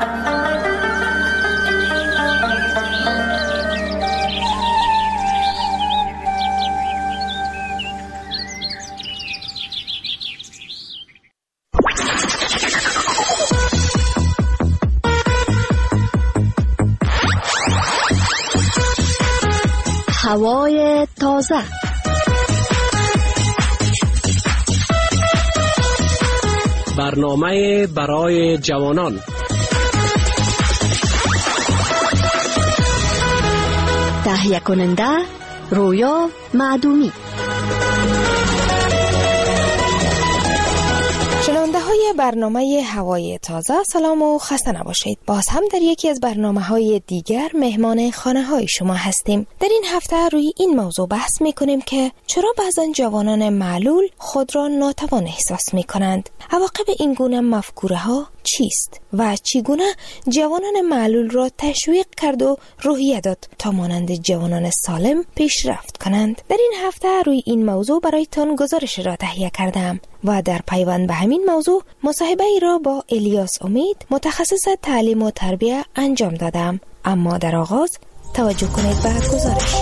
هوای تازه، برنامه برای جوانان، تهیه کننده رویا معدومی. شنونده های برنامه هوای تازه، سلام و خسته نباشید. باز هم در یکی از برنامه های دیگر مهمان خانه های شما هستیم. در این هفته روی این موضوع بحث می کنیم که چرا بعضا جوانان معلول خود را ناتوان احساس می کنند. عواقب این گونه مفکوره ها چیست و چگونه جوانان معلول را تشویق کرد و روحیه داد تا مانند جوانان سالم پیشرفت کنند. در این هفته روی این موضوع برایتان گزارش را تهیه کردم و در پیوند به همین موضوع مصاحبه ای را با الیاس امید متخصص تعلیم و تربیه انجام دادم. اما در آغاز توجه کنید به گزارش.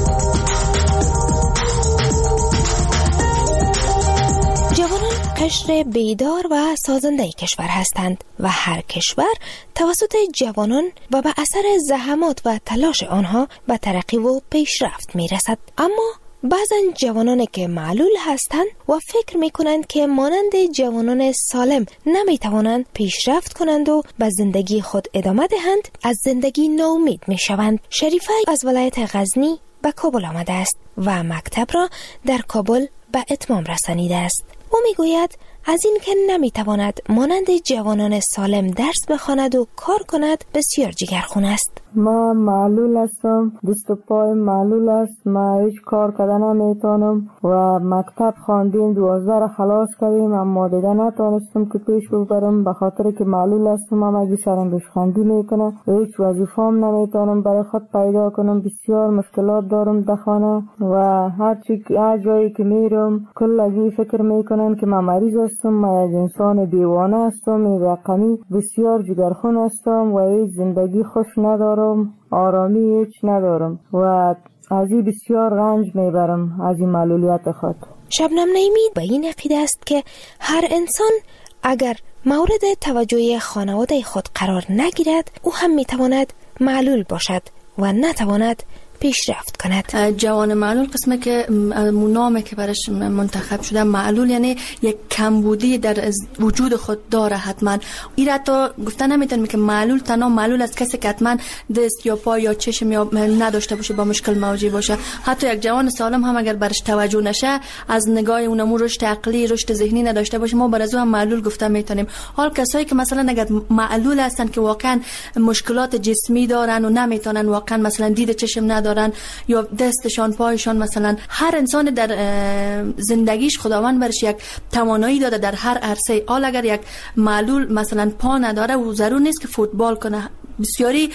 جوانان قشر بیدار و سازنده کشور هستند و هر کشور توسط جوانان و به اثر زحمات و تلاش آنها به ترقی و پیشرفت می رسد. اما بعضا جوانانی که معلول هستند و فکر می کنند که مانند جوانان سالم نمی توانند پیشرفت کنند و به زندگی خود ادامه دهند، از زندگی ناامید می شوند. شریفه از ولایت غزنی به کابل آمده است و مکتب را در کابل به اتمام رسانیده است. او می گوید از این که نمی تواند مانند جوانان سالم درس بخواند و کار کند بسیار جگرخون است. ما معلول هستم، دست و پای معلول است، ما هیچ کار کردن نمیتونم و مکتب خواندیم، دوازده را خلاص کردیم اما دیگه نتونستم که پیش ببرم به خاطر که معلول هستم. اما اگه سرم بشخندی میکنه، هیچ وظیفه‌ام نمیتونم برای خود پیدا کنم، بسیار مشکلات دارم در خانه و هر چی هر جایی که میرم کلگی فکر میکنن که من مریض هستم، من یک انسان دیوانه هستم، این رقمی بسیار جگرخون هستم و هیچ زندگی خوش ندارم، آرامی هیچ ندارم و از این بسیار رنج میبرم از این معلولیت خود. شبنم نعیمی به این عقیده است که هر انسان اگر مورد توجه خانواده خود قرار نگیرد او هم میتواند معلول باشد و نتواند پیشرفت کند. جوان معلول قسمه که نامی که برش منتخب شده معلول یعنی یک کمبودی در وجود خود داره. حتما این را تا گفتن نمیتونم که معلول تنها معلول از کسی که حتما دست یا پا یا چشم یا نداشته باشه با مشکل مواجه باشه. حتی یک جوان سالم هم اگر برش توجه نشه، از نگاه اونمو رشد عقلی رشد ذهنی نداشته باشه، ما برای هم معلول گفتن میتونیم. حال کسایی که مثلا اگر معلول هستن که واقعا مشکلات جسمی دارن و نمیتونن واقعا مثلا دید چشم ندارن یا دستشان پایشان، مثلا هر انسان در زندگیش خداوند برش یک توانایی داده در هر عرصه. حال اگر یک معلول مثلا پا نداره و ضرور نیست که فوتبال کنه، بسیاری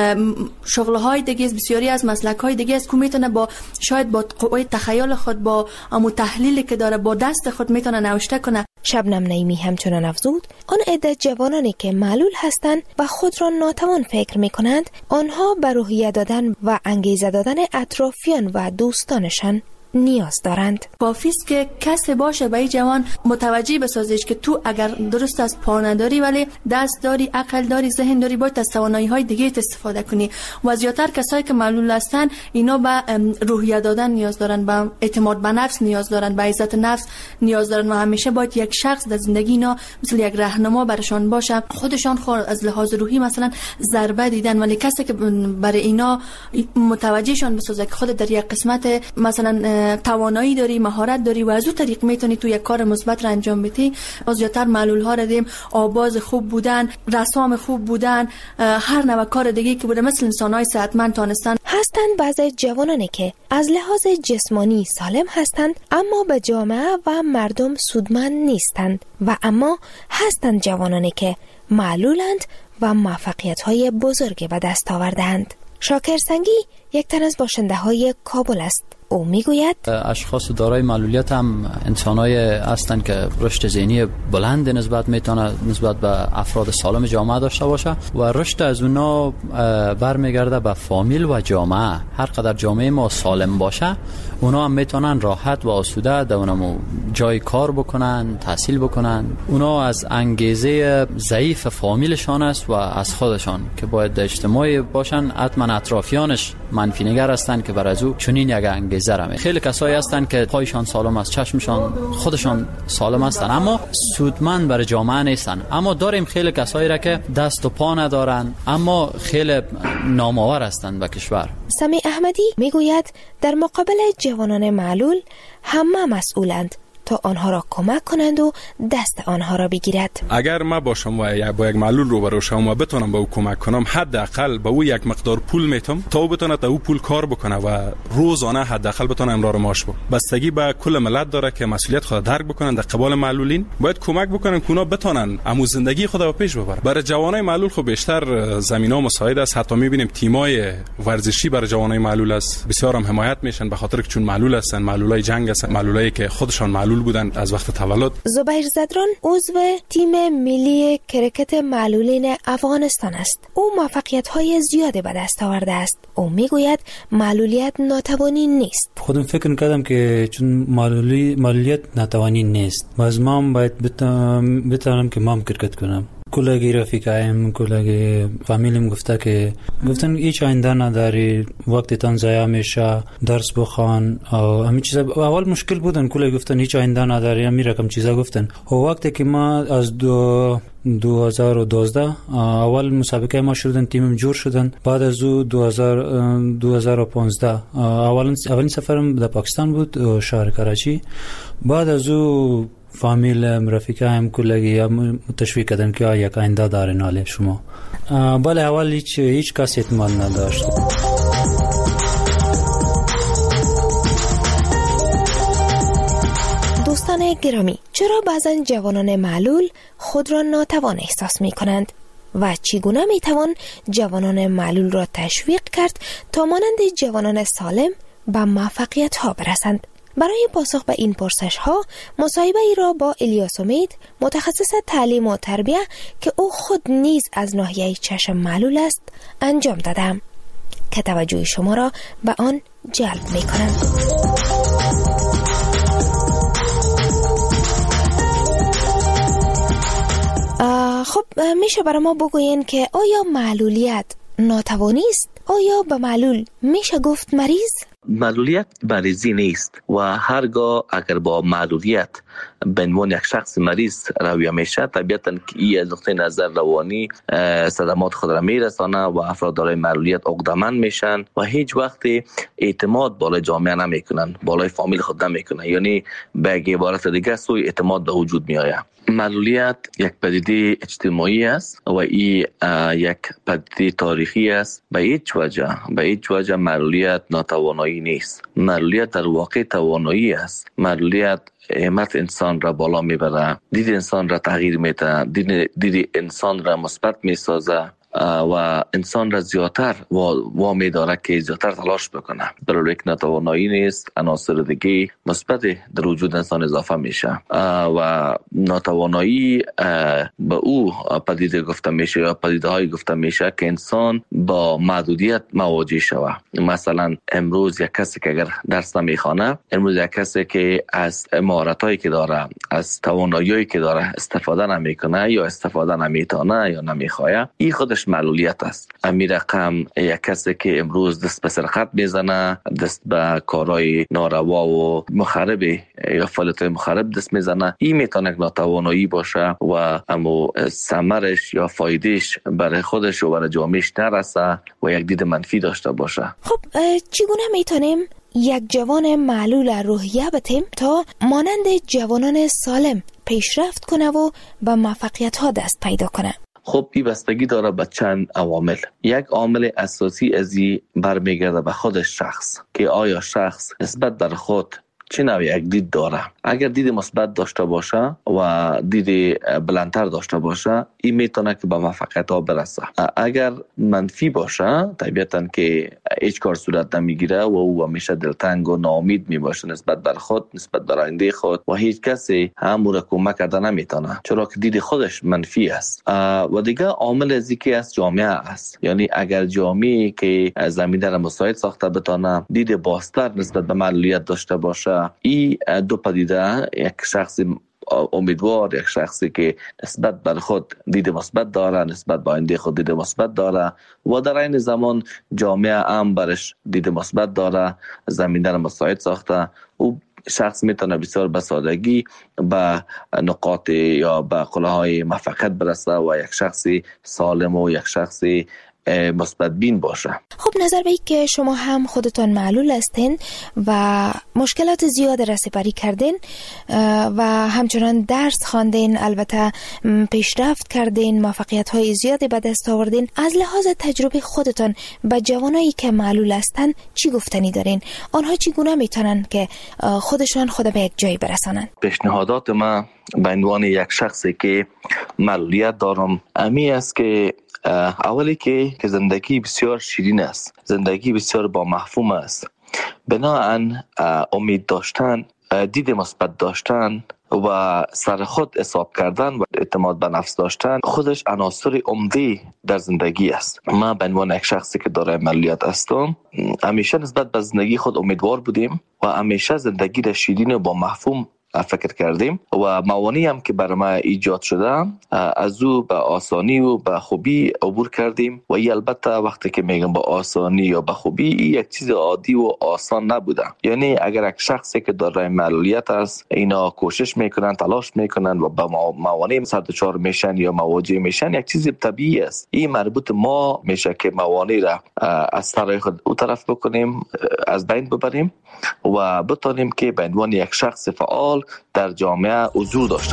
شغل‌های دیگه است، بسیاری از مسلک‌های دیگه است که میتونه با شاید با قوه تخیل خود با امو تحلیلی که داره با دست خود میتونه نوشته کنه. شبنم نعیمی همچنان افزود آن عده جوانانی که معلول هستند و خود را ناتوان فکر میکنند، آنها به روحیه دادن و انگیزه دادن اطرافیان و دوستانشان نیاز دارند. کافیست که کسی باشه به این جوان متوجه بسازیش که تو اگر درست از پا نداری ولی دست داری، عقل داری، ذهن داری، باید از توانایی‌های دیگه استفاده کنی. و زیاتر کسایی که معلول هستن اینا به روحیه دادن نیاز دارن، به اعتماد به نفس نیاز دارن، به عزت نفس نیاز دارن و همیشه باید یک شخص در زندگی اینا مثل یک راهنما برشان باشه. خودشان خود از لحاظ روحی مثلا ضربه دیدن، ولی کسی که برای اینا متوجهشان بسازه که خود در یک قسمت مثلا توانایی داری، مهارت داری و از اون طریق میتونی تو یک کار مثبت را انجام بدی. از زیاتر معلول ها را دیم آواز خوب بودن، رسام خوب بودن، هر نوع کار دیگه که بوده مثل انسان‌های صحتمند تانستن. هستند بعضی جوانانی که از لحاظ جسمانی سالم هستند اما به جامعه و مردم سودمند نیستند و اما هستند جوانانی که معلولند و موفقیت‌های بزرگی به دست آوردند. شاکر سنگی یک تن از باشنده های کابل است. او میگوید اشخاص دارای معلولیت هم انسانای هستند که رشد ذهنی بلند نسبت میتونه نسبت به افراد سالم جامعه داشته باشه و رشد از اونا برمیگرده به فامیل و جامعه. هر قدر جامعه ما سالم باشه اونا هم میتونن راحت و آسوده در اونمو جای کار بکنن، تحصیل بکنن. اونا از انگیزه ضعیف فامیلشان است و از خودشان که باید در اجتماعی باشن، حتما اطرافیانش منفی نگر هستند که برای او چنین یک انگیزه را می. خیلی کسایی هستند که پایشان سالم است، چشمشان خودشان سالم هستند اما سودمند برای جامعه نیستن. اما داریم خیلی کسایی را که دست و پا ندارن اما خیلی نامآور هستند به کشور. سمی احمدی میگوید در مقابل جوانان معلول همه مسئولند تا آنها را کمک کنند و دست آنها را بگیرد. اگر ما باشم و با یک معلول روبرو شوم و بتونم به او کمک کنم، حداقل به او یک مقدار پول میتم تا او بتونه تا او پول کار بکنه و روزانه حداقل بتونه امرار معاش بده. بستگی به کل ملت داره که مسئولیت خود درک بکنن. در قبال معلولین باید کمک بکنن که اونا بتونن امو زندگی خود رو پیش ببرن. برای جوانای معلول خب بیشتر زمینا مساعد است. حتی میبینیم تیمای ورزشی برای جوانای معلول است، بسیار هم حمایت میشن به خاطر که چون معلول هستن، معلولای جنگ هستن، معلولایی که خودشان معلول بودن از وقت تولد. زبیر زدران عضو تیم ملی کرکت معلولین افغانستان است. او موفقیت‌های زیادی به دست آورده است. او میگوید معلولیت ناتوانی نیست. خودم فکر کردم که چون معلولی معلولیت ناتوانی نیست، باز ما باید بتونم که مام کرکت کنم. کلاگی رفیقایم، کلاگی فامیلیم گفته که گفتن هیچ آینده نداری، وقتتان ضایع میشه، درس بخوان و همین چیزا. اول مشکل بودن، کلاگی گفتن هیچ آینده نداری، همین رقم چیزا گفتن. و وقتی که ما از دو دو هزار و دوازده اول مسابقه ما شدن، تیمم جور شدن. بعد از او دو هزار و پانزده اولین اولین سفرم در پاکستان بود، شهر کراچی. بعد از او فامیل رفیقایم کلگی تشویق کردن که یک آینده داره ناله شما. بله اول هیچ هیچ کس اعتماد نداشت. دوستان گرامی، چرا بعضا جوانان معلول خود را ناتوان احساس می کنند و چگونه می توان جوانان معلول را تشویق کرد تا مانند جوانان سالم به موفقیت ها برسند؟ برای پاسخ به این پرسش ها مصاحبه ای را با الیاس امید، متخصص تعلیم و تربیه که او خود نیز از ناحیه چشم معلول است، انجام دادم که توجه شما را به آن جلب می کنم. خب میشه برای ما بگوین که آیا معلولیت ناتوانی است؟ آیا به معلول میشه گفت مریض؟ معلولیت مریضی نیست و هرگاه اگر با معلولیت به عنوان یک شخص مریض رویه میشه، طبیعتاً که این از نقطه نظر روانی صدمات خود را میرسانه و افراد دارای معلولیت عقده‌مند میشن و هیچ وقت اعتماد بالای جامعه نمیکنن، بالای فامیل خود نمیکنن. یعنی به عبارت دیگه سوء اعتماد به وجود میآید. معلولیت یک پدیده اجتماعی است و این یک پدیده تاریخی است. به هیچ وجه به هیچ وجه معلولیت ناتوانایی نیست. معلولیت در واقع توانایی است. معلولیت همت انسان را بالا میبره، دید انسان را تغییر میده، دید, دید انسان را مثبت میسازه و انسان را زیادتر وامی داره که زیادتر تلاش بکنه. برای یک ناتوانایی نیست، عناصر دیگه مثبت در وجود انسان اضافه میشه و ناتوانایی به او پدیده گفته میشه یا پدیده های گفته میشه که انسان با محدودیت مواجه شوه. مثلا امروز یک کسی که اگر درس نمیخوانه، امروز یک کسی که از مهارتایی که داره، از توانایی‌هایی که داره استفاده نمیکنه یا استفاده نمیتونه یا نمیخواه، این خودش معلولیت است. امی رقم یک کسی که امروز دست به سرقت میزنه، دست به کارهای ناروا و مخرب یا فعالیت مخرب دست میزنه، این میتونه ناتوانایی باشه و اما ثمرش یا فایدهش برای خودش و برای جامعهش نرسه و یک دید منفی داشته باشه. خب چگونه میتونیم یک جوان معلول روحیه بتیم تا مانند جوانان سالم پیشرفت کنه و به موفقیت ها دست پیدا کنه؟ خب این بستگی داره به چند عوامل. یک عامل اساسی از این برمیگرده به خود شخص که آیا شخص نسبت در خود چه نوع یک دید داره. اگر دید مثبت داشته باشه و دید بلندتر داشته باشه، این میتونه که به موفقیت ها برسه. اگر منفی باشه، طبیعتاً که هیچ کار صورت نمیگیره و او همیشه دلتنگ و ناامید میباشه نسبت بر خود، نسبت بر آینده خود و هیچ کسی همو را کمک کرده نمیتونه، چرا که دید خودش منفی است. و دیگه عامل از اینکه از جامعه است. یعنی اگر جامعه که زمینه را مساعد ساخته بتونه دید بازتر نسبت به معلولیت داشته باشه، این دو پدیده، یک شخص امیدوار، یک شخصی که نسبت بر خود دید مثبت داره، نسبت به آینده خود دید مثبت داره و در این زمان جامعه هم برش دید مثبت داره، زمینه را مساعد ساخته، او شخص میتونه بسیار به سادگی به نقاط یا به قله های موفقیت برسه و یک شخصی سالم و یک شخصی مثبت بین باشه. خب نظر به که شما هم خودتان معلول هستین و مشکلات زیاد را سپری کردین و همچنان درس خواندین، البته پیشرفت کردین، موفقیت های زیادی به دست آوردین، از لحاظ تجربه خودتان به جوانایی که معلول هستن چی گفتنی دارین؟ آنها چگونه میتونن که خودشان خود به یک جایی برسانن؟ پیشنهادات من به عنوان یک شخصی که معلولیت دارم امی است که اولی که زندگی بسیار شیرین است، زندگی بسیار با مفهوم است. بناهن امید داشتن، دید مثبت داشتن و سر خود حساب کردن و اعتماد به نفس داشتن خودش عناصر عمده در زندگی است. من به عنوان یک شخصی که دارای معلولیت هستم همیشه نسبت به زندگی خود امیدوار بودیم و همیشه زندگی را شیرین و با مفهوم فکر کردیم و موانعی هم که برای ما ایجاد شده از او به آسانی و به خوبی عبور کردیم و ای البته وقتی که میگم با آسانی یا به خوبی یک چیز عادی و آسان نبوده. یعنی اگر یک شخصی که دارای معلولیت است اینا کوشش میکنن، تلاش میکنن و به موانع سر دچار میشن یا مواجه میشن، یک چیز طبیعی است. این مربوط ما میشه که موانع را از سر خود او طرف بکنیم، از بین ببریم و بتانیم که به عنوان یک شخص فعال در جامعه حضور داشته.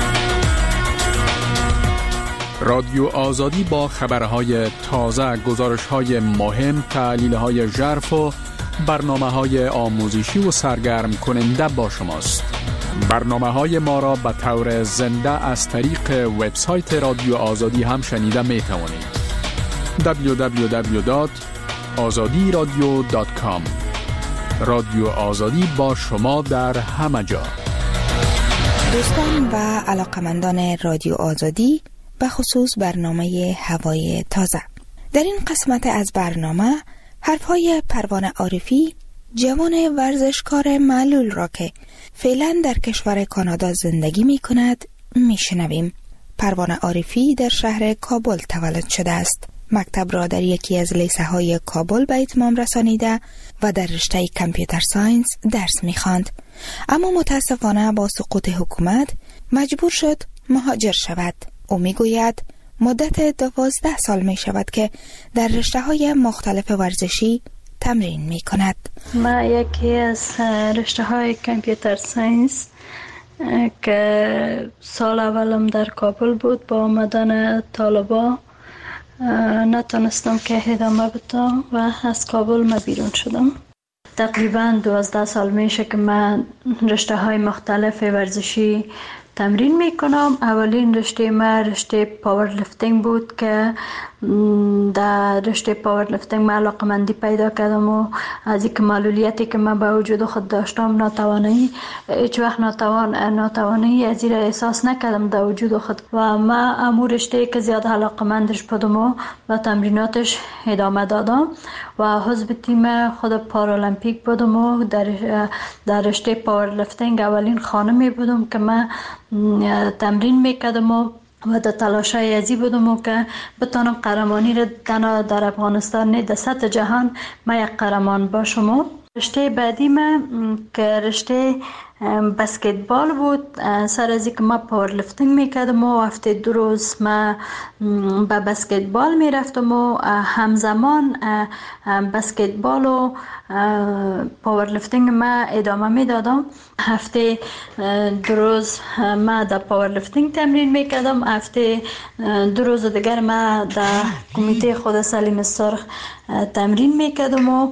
رادیو آزادی با خبرهای تازه، گزارش‌های مهم، تحلیل‌های ژرف و برنامه‌های آموزشی و سرگرم کننده با شماست. برنامه‌های ما را به طور زنده از طریق وبسایت رادیو آزادی هم شنیده می‌توانید. دبلیو دبلیو دبلیو دات آزادی رادیو دات کام. رادیو آزادی با شما در همه جا. دوستان و علاقمندان رادیو آزادی، به خصوص برنامه هوای تازه، در این قسمت از برنامه حرفهای پروانه عارفی، جوان ورزشکار معلول را که فعلا در کشور کانادا زندگی می کند می شنویم. پروانه عارفی در شهر کابل تولد شده است. مکتب را در یکی از لیسه های کابل به اتمام رسانیده و در رشته کامپیوتر ساینس درس می خواند. اما متاسفانه با سقوط حکومت مجبور شد مهاجر شود. او می گوید مدت دوازده سال می شود که در رشته های مختلف ورزشی تمرین می کند. ما یکی از رشته های کامپیوتر ساینس که سال اولم در کابل بود، با آمدن طالبا نتونستم که ادامه بدم و از کابل ما بیرون شدم. تقریبا دوازده سال میشه که من رشته های مختلف ورزشی تمرین میکنم. اولین رشته ما رشته پاور لفتینگ بود که در رشته پاور لفتینگ من علاقمندی پیدا کردم و از یک معلولیتی که من به وجود خود داشتم، ناتوانی، هیچ وقت ناتوان ناتوانی از این احساس نکردم در وجود خود و من امور رشته که زیاد علاقمندش بودم و با تمریناتش ادامه دادم و حزب تیم خود پارالمپیک بودم و در در رشته پاور لفتینگ اولین خانمی بودم که من تمرین میکردم و و در تلاشای ازی بودم و که بتانم قهرمانی را تنها در افغانستان نه در سطح جهان ما یک قهرمان باشم. رشته بعدی ما که رشته بسکتبال بود. سر از اینکه ما پاور لفتینگ میکردم و هفته دو روز ما به بسکتبال میرفتم و همزمان بسکتبال و پاور لفتینگ ما ادامه میدادم. هفته دو روز ما در پاور لفتینگ تمرین میکردم، هفته دو روز دیگر ما در کمیته خود سلیم سرخ تمرین میکردم و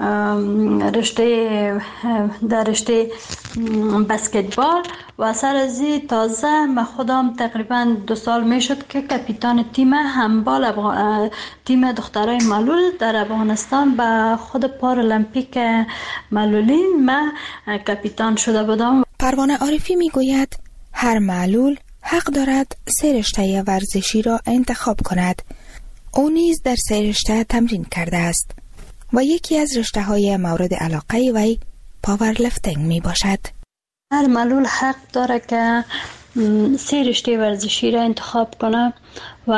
رشته در رشته بسکتبال و سر از تازه من خودم تقریبا دو سال میشد که کاپیتان تیم هندبال افغان... تیم دخترای معلول در افغانستان به خود پارالمپیک معلولین من کاپیتان شده بودم. پروانه عارفی میگوید هر معلول حق دارد سه رشته ورزشی را انتخاب کند. او نیز در سه رشته تمرین کرده است و یکی از رشته های مورد علاقه وی پاور لفتینگ می باشد. هر معلول حق داره که سه رشته ورزشی را انتخاب کنه و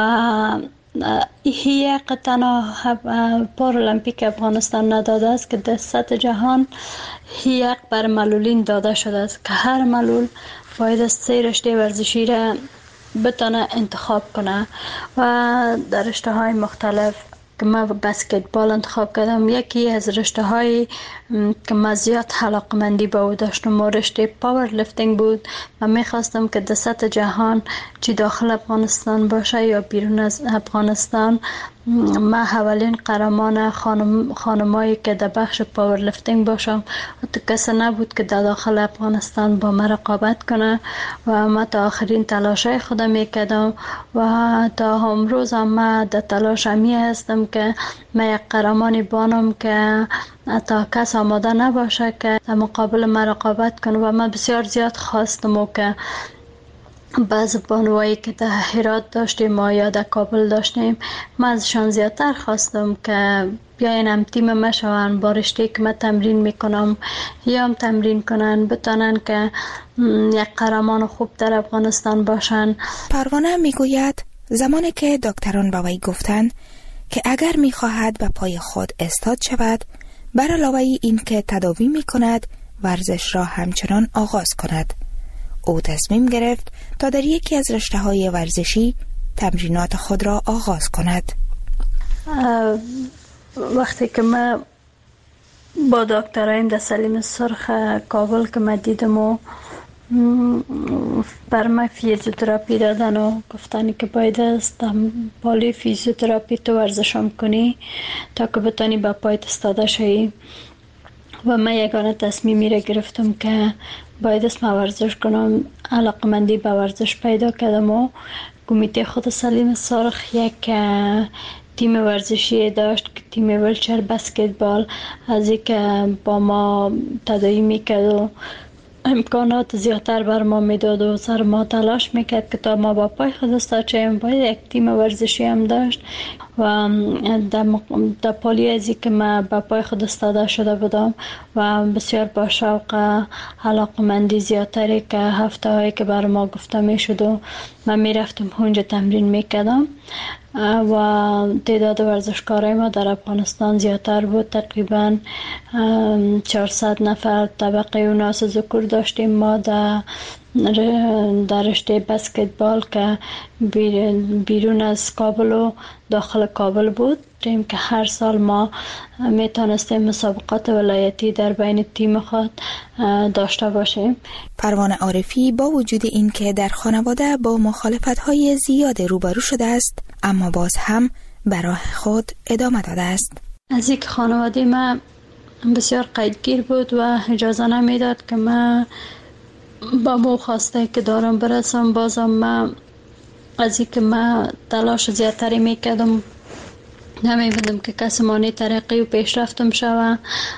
یک تنها پارالمپیک افغانستان نداده است که در سطح جهان یک بر معلولین داده شده است که هر معلول باید سه رشته ورزشی را بتونه انتخاب کنه و در رشته های مختلف که من بسکتبال انتخاب کردم. یکی از رشته های که من زیاد علاقمندی به او داشتم و رشته پاور لیفتینگ بود. من میخواستم که در سطح جهان چی داخل افغانستان باشه یا بیرون از افغانستان، من اولین قهرمان خانم خانمایی که در بخش پاور لیفتینگ باشم. تو کسی نبود که در داخل افغانستان با من رقابت کنه و من تا آخرین تلاشای خودم میکردم و تا امروز هم من در تلاش می هستم که من یک قهرمانی بانم که تا کس آماده نباشه که در مقابل من رقابت کنه. و من بسیار زیاد خواستم و که بعض بانوایی که در هرات داشتیم ما یا در کابل داشتیم، من ازشان زیادتر خواستم که بیاین هم تیم ما شوند، با رشته که من تمرین میکنم یا هم تمرین کنن، بتانن که یک قهرمان خوب در افغانستان باشن. پروانه میگوید زمانی که دکتران به وی گفتند که اگر میخواهد به پای خود استاد شود، بر علاوه این که تداوی میکند ورزش را همچنان آغاز کند. او تصمیم گرفت تا در یکی از رشته‌های ورزشی تمرینات خود را آغاز کند. وقتی که من با دکترایم در سلیم سرخ کابل که من دیدم و بر من فیزیوتراپی دادن و گفتن که باید است پالی فیزیوتراپی تو ورزشم کنی تا که بتانی با پایت استاده شوی. و من یگانه تصمیمی را گرفتم که باید است من ورزش کنم. علاقمندی به ورزش پیدا کردم و کمیته خود سلیم سرخ یک تیم ورزشی داشت که تیم ویلچر بسکتبال، از این که با ما تداوی میکرد و امکانات زیادتر بر ما میداد و سر ما تلاش میکرد که تا ما با پای خود استاد شویم. باید یک تیم ورزشی هم داشت و در پالی ازی که من با پای خود استاده شده بودم و بسیار با شوق علاقمندی زیادتری که هفته هایی که بر ما گفته میشد و من میرفتم اونجا تمرین میکردم و تعداد ورزشکارای ما در افغانستان زیادتر بود. تقریبا چهارصد نفر طبقه اوناس ذکور داشتیم ما در در رشته بسکتبال که بیرون از کابل و داخل کابل بود. که هر سال ما میتونستیم مسابقات ولایتی در بین تیم خود داشته باشیم. پروانه عارفی با وجود این که در خانواده با مخالفت‌های زیاد روبرو شده است، اما باز هم برای خود ادامه داده است. از یک خانواده ما بسیار قیدگیر بود و اجازه نمیداد که من با مو خواسته که دارم برسم. بازم من از این که من تلاش زیادتری میکردم، نمی‌بودم که کسی مانی ترقی و پیشرفتم شوه.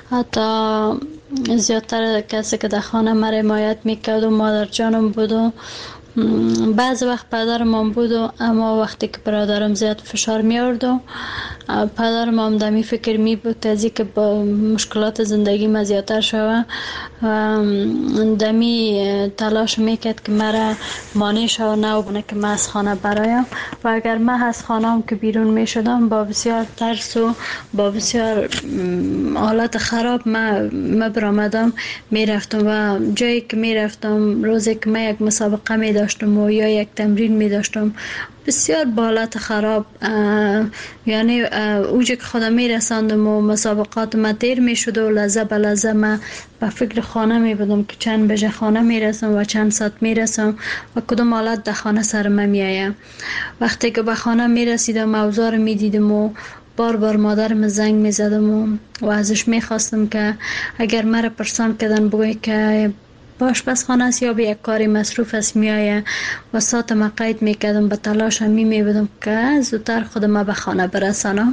حتی زیادتر کسی که در خانه مرا حمایت میکرد و مادر جانم بود و بعض وقت پدرم هم بود و اما وقتی که برادرم زیاد فشار می آورد و پدرم هم دمی فکر می بود از اینکه با مشکلات زندگی ما زیادتر شوه و دمی تلاش میکرد که مرا مانع شوه نه بونه که من از خانه برایم. و اگر من از خانه هم که بیرون می شدم با بسیار ترس و با بسیار حالت خراب من برآمدم می رفتم و جایی که می رفتم روزی که من یک مسابقه می داشتم و یا یک تمرین می داشتم بسیار با حالت خراب، یعنی اوجه که خودم می رساندم و مسابقات ما تیر می شد و لحظه به لحظه من به فکر خانه می بودم که چند بجه خانه می رسم و چند ساعت می رسم و کدام حالت در خانه سر من می آیم. وقتی که به خانه می رسیدم اوضاع می دیدم و بار بار مادرم زنگ می زدم و, و ازش می خواستم که اگر مرا پرسان کردن بگوی که باش بس خانه است یا به یک کاری مصروف است می آیه و ساعت ما قید می کردم، به تلاش می می بودم که زودتر خود ما به خانه برسانم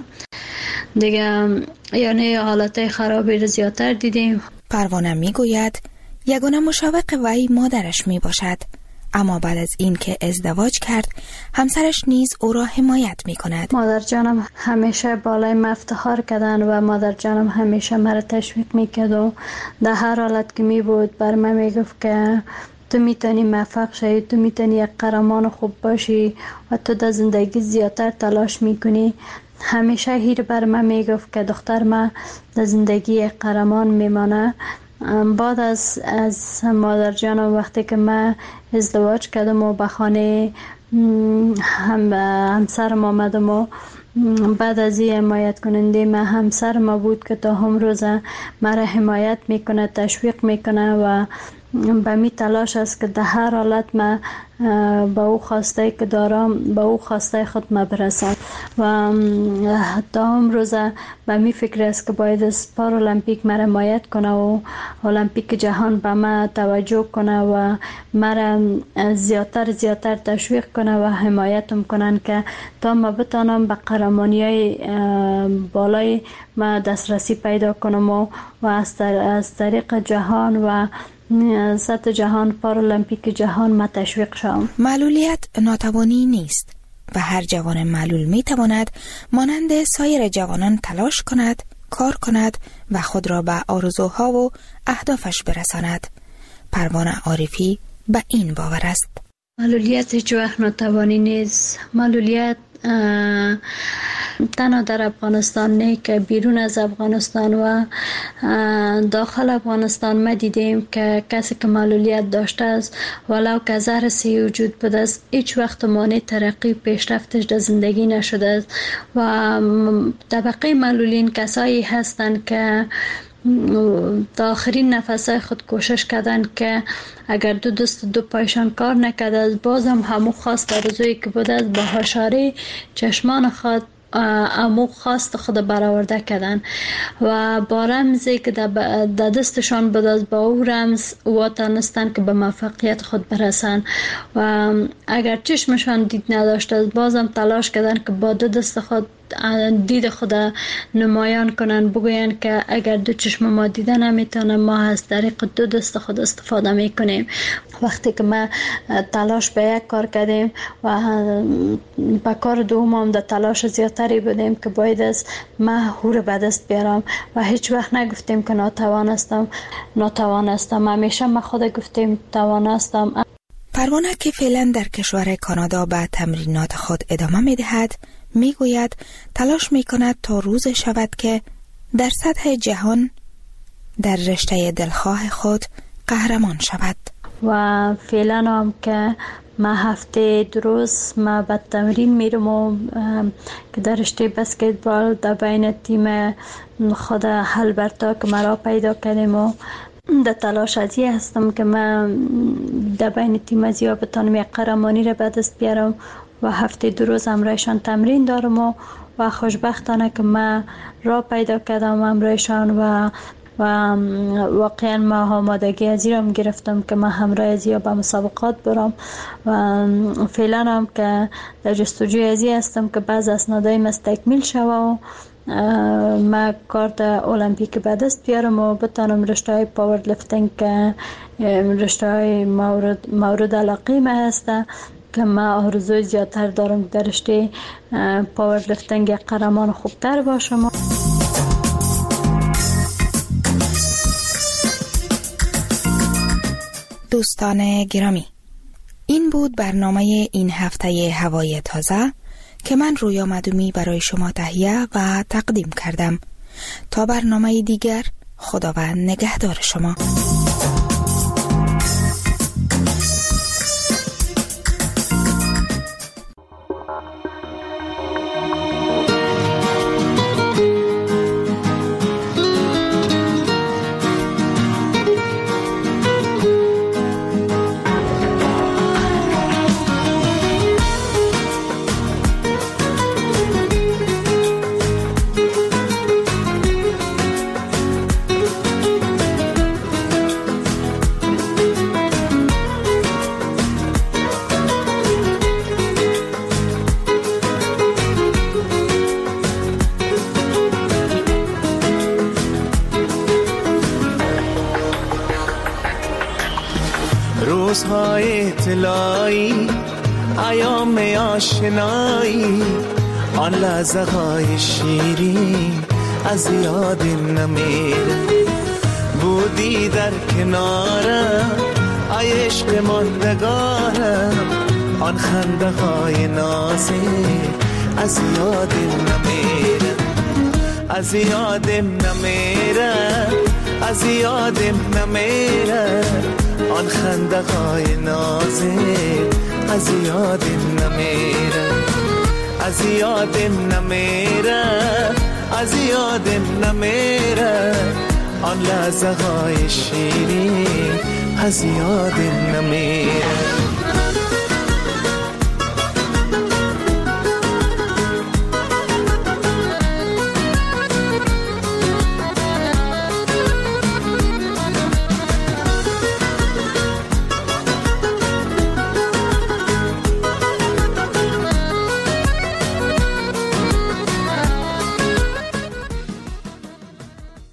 دیگه. یعنی حالت خرابی رو زیادتر دیدیم. پروانه می گوید یگانه مشوق وی مادرش می باشد، اما بعد از این که ازدواج کرد همسرش نیز او را حمایت می کند. مادر جانم همیشه بالای من افتخار کردن و مادر جانم همیشه مرا تشویق می کرد و در هر حالت که می بود بر من می گفت که تو میتونی موفق شی، تو میتونی یک قهرمان خوب باشی و تو در زندگی زیادتر تلاش میکنی. همیشه هیر بر من می گفت که دختر من در زندگی یک قهرمان میمانه. بعد از از مادر جانم وقتی که من ازدواج کردم و به خانه هم همسرم آمدم و بعد از این حمایت کننده ما همسر ما بود که تا هم روز مرا حمایت میکنه، تشویق میکنه و به می تلاش است که در هر حالت ما با او خواسته که دارم با او خواسته خود ما برسم و تا هم روز به می فکر است که باید از پارالمپیک مرا حمایت کنه و المپیک جهان به ما توجه کنه و مرا زیادتر زیادتر تشویق کنه و حمایتم کنن که تا ما بتانم به قهرمانی های بالای ما دسترسی پیدا کنم و از طریق جهان و سطح جهان پارالمپیک جهان ما تشویق شوم. معلولیت ناتوانی نیست و هر جوان معلول می تواند مانند سایر جوانان تلاش کند، کار کند و خود را به آرزوها و اهدافش برساند. پروانه عارفی به این باور است. معلولیت هیچ وقت ناتوانی نیست. معلولیت تنها در افغانستان نه که بیرون از افغانستان و داخل افغانستان ما دیدیم که کسی که معلولیت داشته است ولو که زهر سی وجود بوده است هیچ وقت مانع ترقی پیشرفتش در زندگی نشده است و طبقه معلولین کسایی هستند که تا آخرین نفسای خود کوشش کردن که اگر دو دست دو پایشان کار نکرده است بازم همو خواست آرزویی که بوده است با هشاره چشمان خود امو خواست خود برآورده کردن و با رمزی که در دستشان بود از با او رمز و تانستن که به موفقیت خود برسن و اگر چشمشان دید نداشت از بازم تلاش کردن که با دو دست خود دید خود نمایان کنن، بگوین که اگر دو چشم ما دیده نمیتونه ما از طریق دو دست خود استفاده میکنیم. وقتی که ما تلاش به یک کار کردیم و به کار دوم هم در تلاش زیادتری بودیم که باید از ما هور به دست بیارم و هیچ وقت نگفتیم که ناتوان هستم ناتوان هستم همیشه ما خود گفتیم توان هستم. پروانه که فعلا در کشور کانادا به تمرینات خود ادامه میدهد می گوید تلاش می کند تا روز شود که در سطح جهان در رشته دلخواه خود قهرمان شود. و فعلا هم که ما هفته دو روز ما به تمرین میرم و که در رشته بسکتبال در بین تیم خود هلبرتا که مرا پیدا کردیم و در تلاش ازی هستم که من در بین تیم ازیا بتانم یک قهرمانی را به دست بیارم و هفته دو روز امرایشان تمرین دارم و, و خوشبختانه که من را پیدا کردم امرایشان و و واقعا ما آمادگی ازی را گرفتم که من همراه ازیا به مسابقات برم و فعلا هم که در جستجوی ازی هستم که بعض اسنادای مستکمیل شوه و ما کارت المپیک به دست بیارم و بتانم رشته های پاور لفتینگ که رشته های مورد, مورد علاقه ما هسته که ما آرزوی زیادتر دارم در رشته پاور لفتینگ قهرمان خوبتر باشم. دوستان گرامی، این بود برنامه این هفته هوای تازه که من رویا مدومی برای شما تهیه و تقدیم کردم. تا برنامه دیگر، خداوند نگهدار شما. روزهای طلایی، ایام آشنایی، آن لحظه های شیرین از یاد نمیره. بودی در کنارم ای عشق ماندگارم، آن خنده های نازک از یاد نمیره. از یادم نمیره، از یادم نمیره، آن خنده های نازک از یادم نمیره. از یاد نمیره از یاد نمیره آن لحظه های شیرین از یاد نمیره